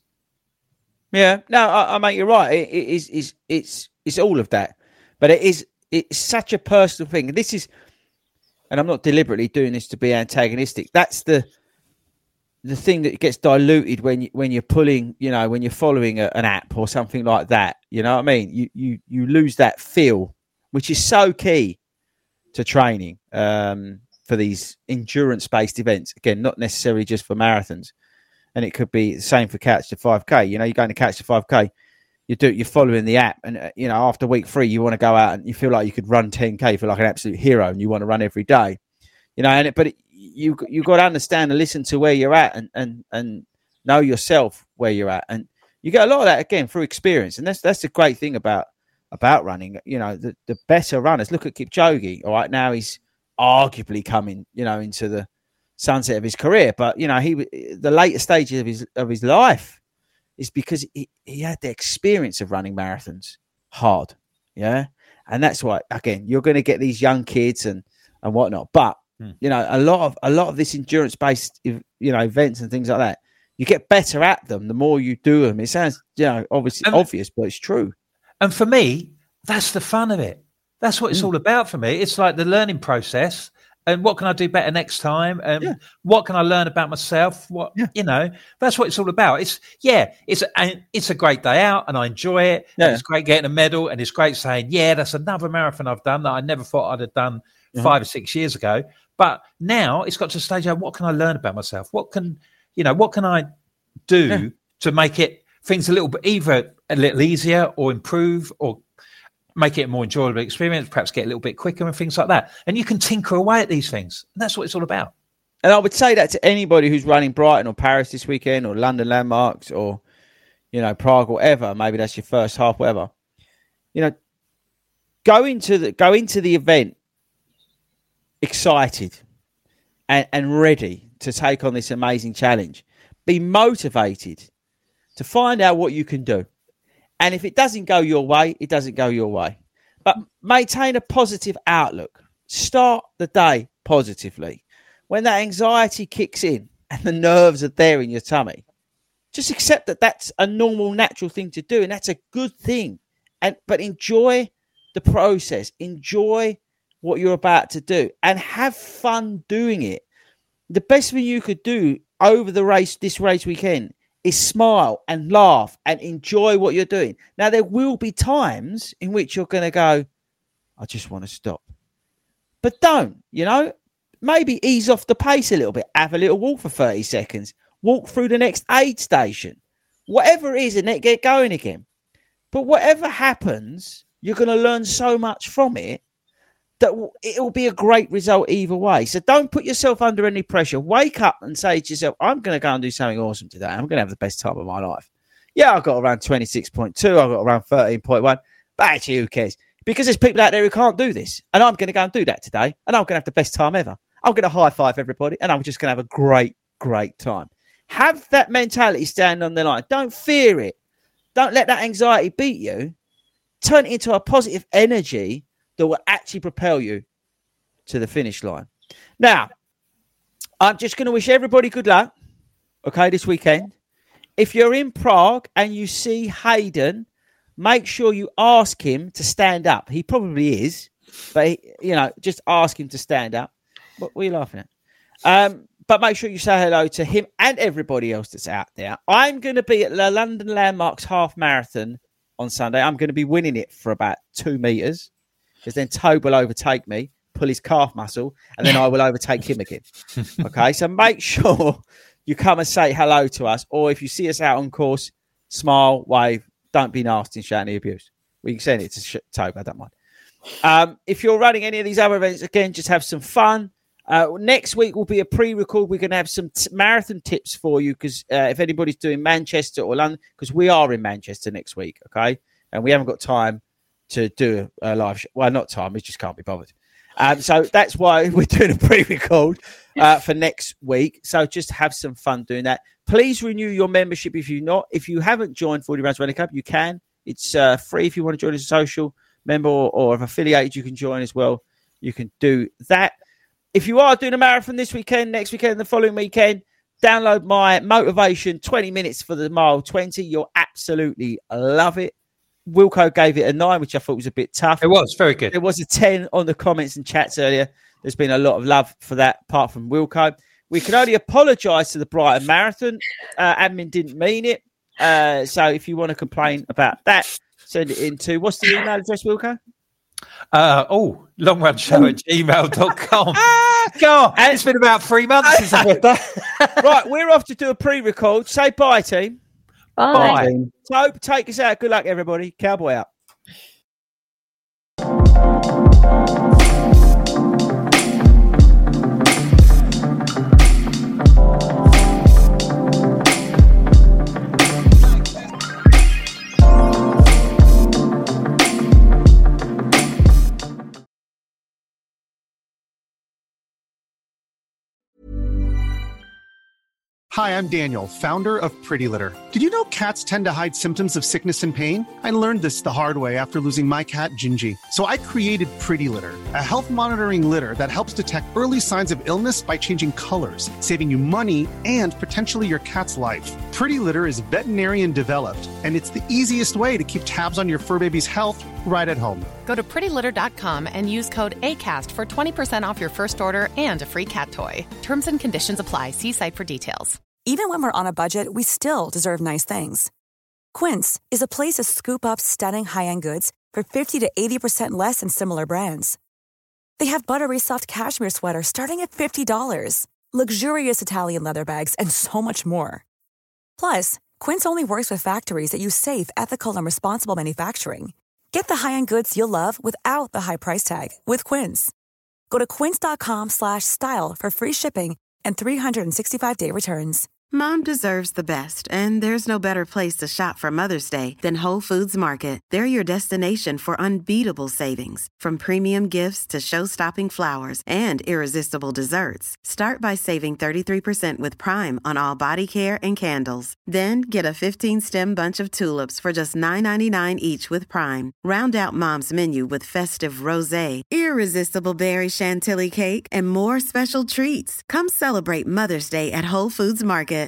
Yeah, no, I, I mate, you're right. It, it is, is, it's, it's all of that, but it is, it's such a personal thing. This is, and I'm not deliberately doing this to be antagonistic. That's the. The thing that gets diluted when you, when you're pulling, you know, when you're following a, an app or something like that, you know what I mean? You you you lose that feel, which is so key to training um, for these endurance-based events. Again, not necessarily just for marathons, and it could be the same for Catch the five K. You know, you're going to Catch the five K, you do you're following the app, and uh, you know, after week three, you want to go out and you feel like you could run ten K, you feel like an absolute hero, and you want to run every day. You know, and it, but it, you you got to understand and listen to where you're at, and, and and know yourself where you're at, and you get a lot of that again through experience, and that's that's the great thing about about running. You know, the, the better runners. Look at Kipchoge. All right, now he's arguably coming, you know, into the sunset of his career, but you know, he the later stages of his of his life is because he, he had the experience of running marathons hard, yeah, and that's why again you're going to get these young kids and and whatnot, but. You know, a lot of a lot of this endurance-based, you know, events and things like that. You get better at them the more you do them. It sounds, you know, obviously and, obvious, but it's true. And for me, that's the fun of it. That's what it's mm. all about for me. It's like the learning process. And what can I do better next time? And yeah. what can I learn about myself? What yeah. you know, that's what it's all about. It's yeah, it's a, it's a great day out, and I enjoy it. Yeah. And it's great getting a medal, and it's great saying, yeah, that's another marathon I've done that I never thought I'd have done mm-hmm. five or six years ago. But now it's got to a stage of what can I learn about myself? What can, you know, what can I do yeah. to make it things a little bit either a little easier or improve or make it a more enjoyable experience, perhaps get a little bit quicker and things like that. And you can tinker away at these things. And that's what it's all about. And I would say that to anybody who's running Brighton or Paris this weekend or London Landmarks or, you know, Prague or whatever, maybe that's your first half, whatever, you know, go into the, go into the event excited and, and ready to take on this amazing challenge. Be motivated to find out what you can do. And if it doesn't go your way, it doesn't go your way. But maintain a positive outlook. Start the day positively. When that anxiety kicks in and the nerves are there in your tummy, just accept that that's a normal, natural thing to do. And that's a good thing. And but enjoy the process. Enjoy what you're about to do and have fun doing it. The best thing you could do over the race, this race weekend, is smile and laugh and enjoy what you're doing. Now, there will be times in which you're going to go, I just want to stop. But don't, you know, maybe ease off the pace a little bit. Have a little walk for thirty seconds. Walk through the next aid station. Whatever it is, and then get going again. But whatever happens, you're going to learn so much from it that it will be a great result either way. So don't put yourself under any pressure. Wake up and say to yourself, I'm going to go and do something awesome today. I'm going to have the best time of my life. Yeah, I've got around twenty-six point two. I've got around thirteen point one. But actually, who cares? Because there's people out there who can't do this. And I'm going to go and do that today. And I'm going to have the best time ever. I'm going to high five everybody. And I'm just going to have a great, great time. Have that mentality stand on the line. Don't fear it. Don't let that anxiety beat you. Turn it into a positive energy that will actually propel you to the finish line. Now, I'm just going to wish everybody good luck, okay, this weekend. If you're in Prague and you see Hayden, make sure you ask him to stand up. He probably is, but, he, you know, just ask him to stand up. What, what are you laughing at? Um, but make sure you say hello to him and everybody else that's out there. I'm going to be at the London Landmarks Half Marathon on Sunday. I'm going to be winning it for about two metres. Because then Tobe will overtake me, pull his calf muscle, and then I will overtake him again. Okay, so make sure you come and say hello to us. Or if you see us out on course, smile, wave. Don't be nasty and shout any abuse. We can send it to sh- Toby. I don't mind. Um, if you're running any of these other events, again, just have some fun. Uh, next week will be a pre-record. We're going to have some t- marathon tips for you because uh, if anybody's doing Manchester or London, because we are in Manchester next week, okay? And we haven't got time to do a live show. Well, not time. We just can't be bothered. Um, so that's why we're doing a pre-record uh, for next week. So just have some fun doing that. Please renew your membership if you're not. If you haven't joined forty Rounds Running Club, you can. It's uh, free if you want to join as a social member or, or if affiliated, you can join as well. You can do that. If you are doing a marathon this weekend, next weekend, the following weekend, download my motivation twenty minutes for the mile twenty. You'll absolutely love it. Wilco gave it a nine, which I thought was a bit tough. It was very good. There was a ten on the comments and chats earlier. There's been a lot of love for that, apart from Wilco. We can only apologise to the Brighton Marathon. Uh, admin didn't mean it. Uh, so if you want to complain about that, send it in to, what's the email address, Wilco? Uh, oh, longrunshow at gmail dot com. God, and it's been about three months since I've done that. Right, we're off to do a pre-record. Say bye, team. Bye. Bye. Tope, take us out. Good luck, everybody. Cowboy out. Hi, I'm Daniel, founder of Pretty Litter. Did you know cats tend to hide symptoms of sickness and pain? I learned this the hard way after losing my cat, Gingy. So I created Pretty Litter, a health monitoring litter that helps detect early signs of illness by changing colors, saving you money and potentially your cat's life. Pretty Litter is veterinarian developed, and it's the easiest way to keep tabs on your fur baby's health right at home. Go to pretty litter dot com and use code ACAST for twenty percent off your first order and a free cat toy. Terms and conditions apply. See site for details. Even when we're on a budget, we still deserve nice things. Quince is a place to scoop up stunning high-end goods for fifty to eighty percent less than similar brands. They have buttery soft cashmere sweaters starting at fifty dollars, luxurious Italian leather bags, and so much more. Plus, Quince only works with factories that use safe, ethical, and responsible manufacturing. Get the high-end goods you'll love without the high price tag with Quince. Go to quince dot com slash style for free shipping and three sixty-five day returns. Mom deserves the best, and there's no better place to shop for Mother's Day than Whole Foods Market. They're your destination for unbeatable savings, from premium gifts to show-stopping flowers and irresistible desserts. Start by saving thirty-three percent with Prime on all body care and candles. Then get a fifteen-stem bunch of tulips for just nine ninety-nine each with Prime. Round out Mom's menu with festive rosé, irresistible berry chantilly cake, and more special treats. Come celebrate Mother's Day at Whole Foods Market.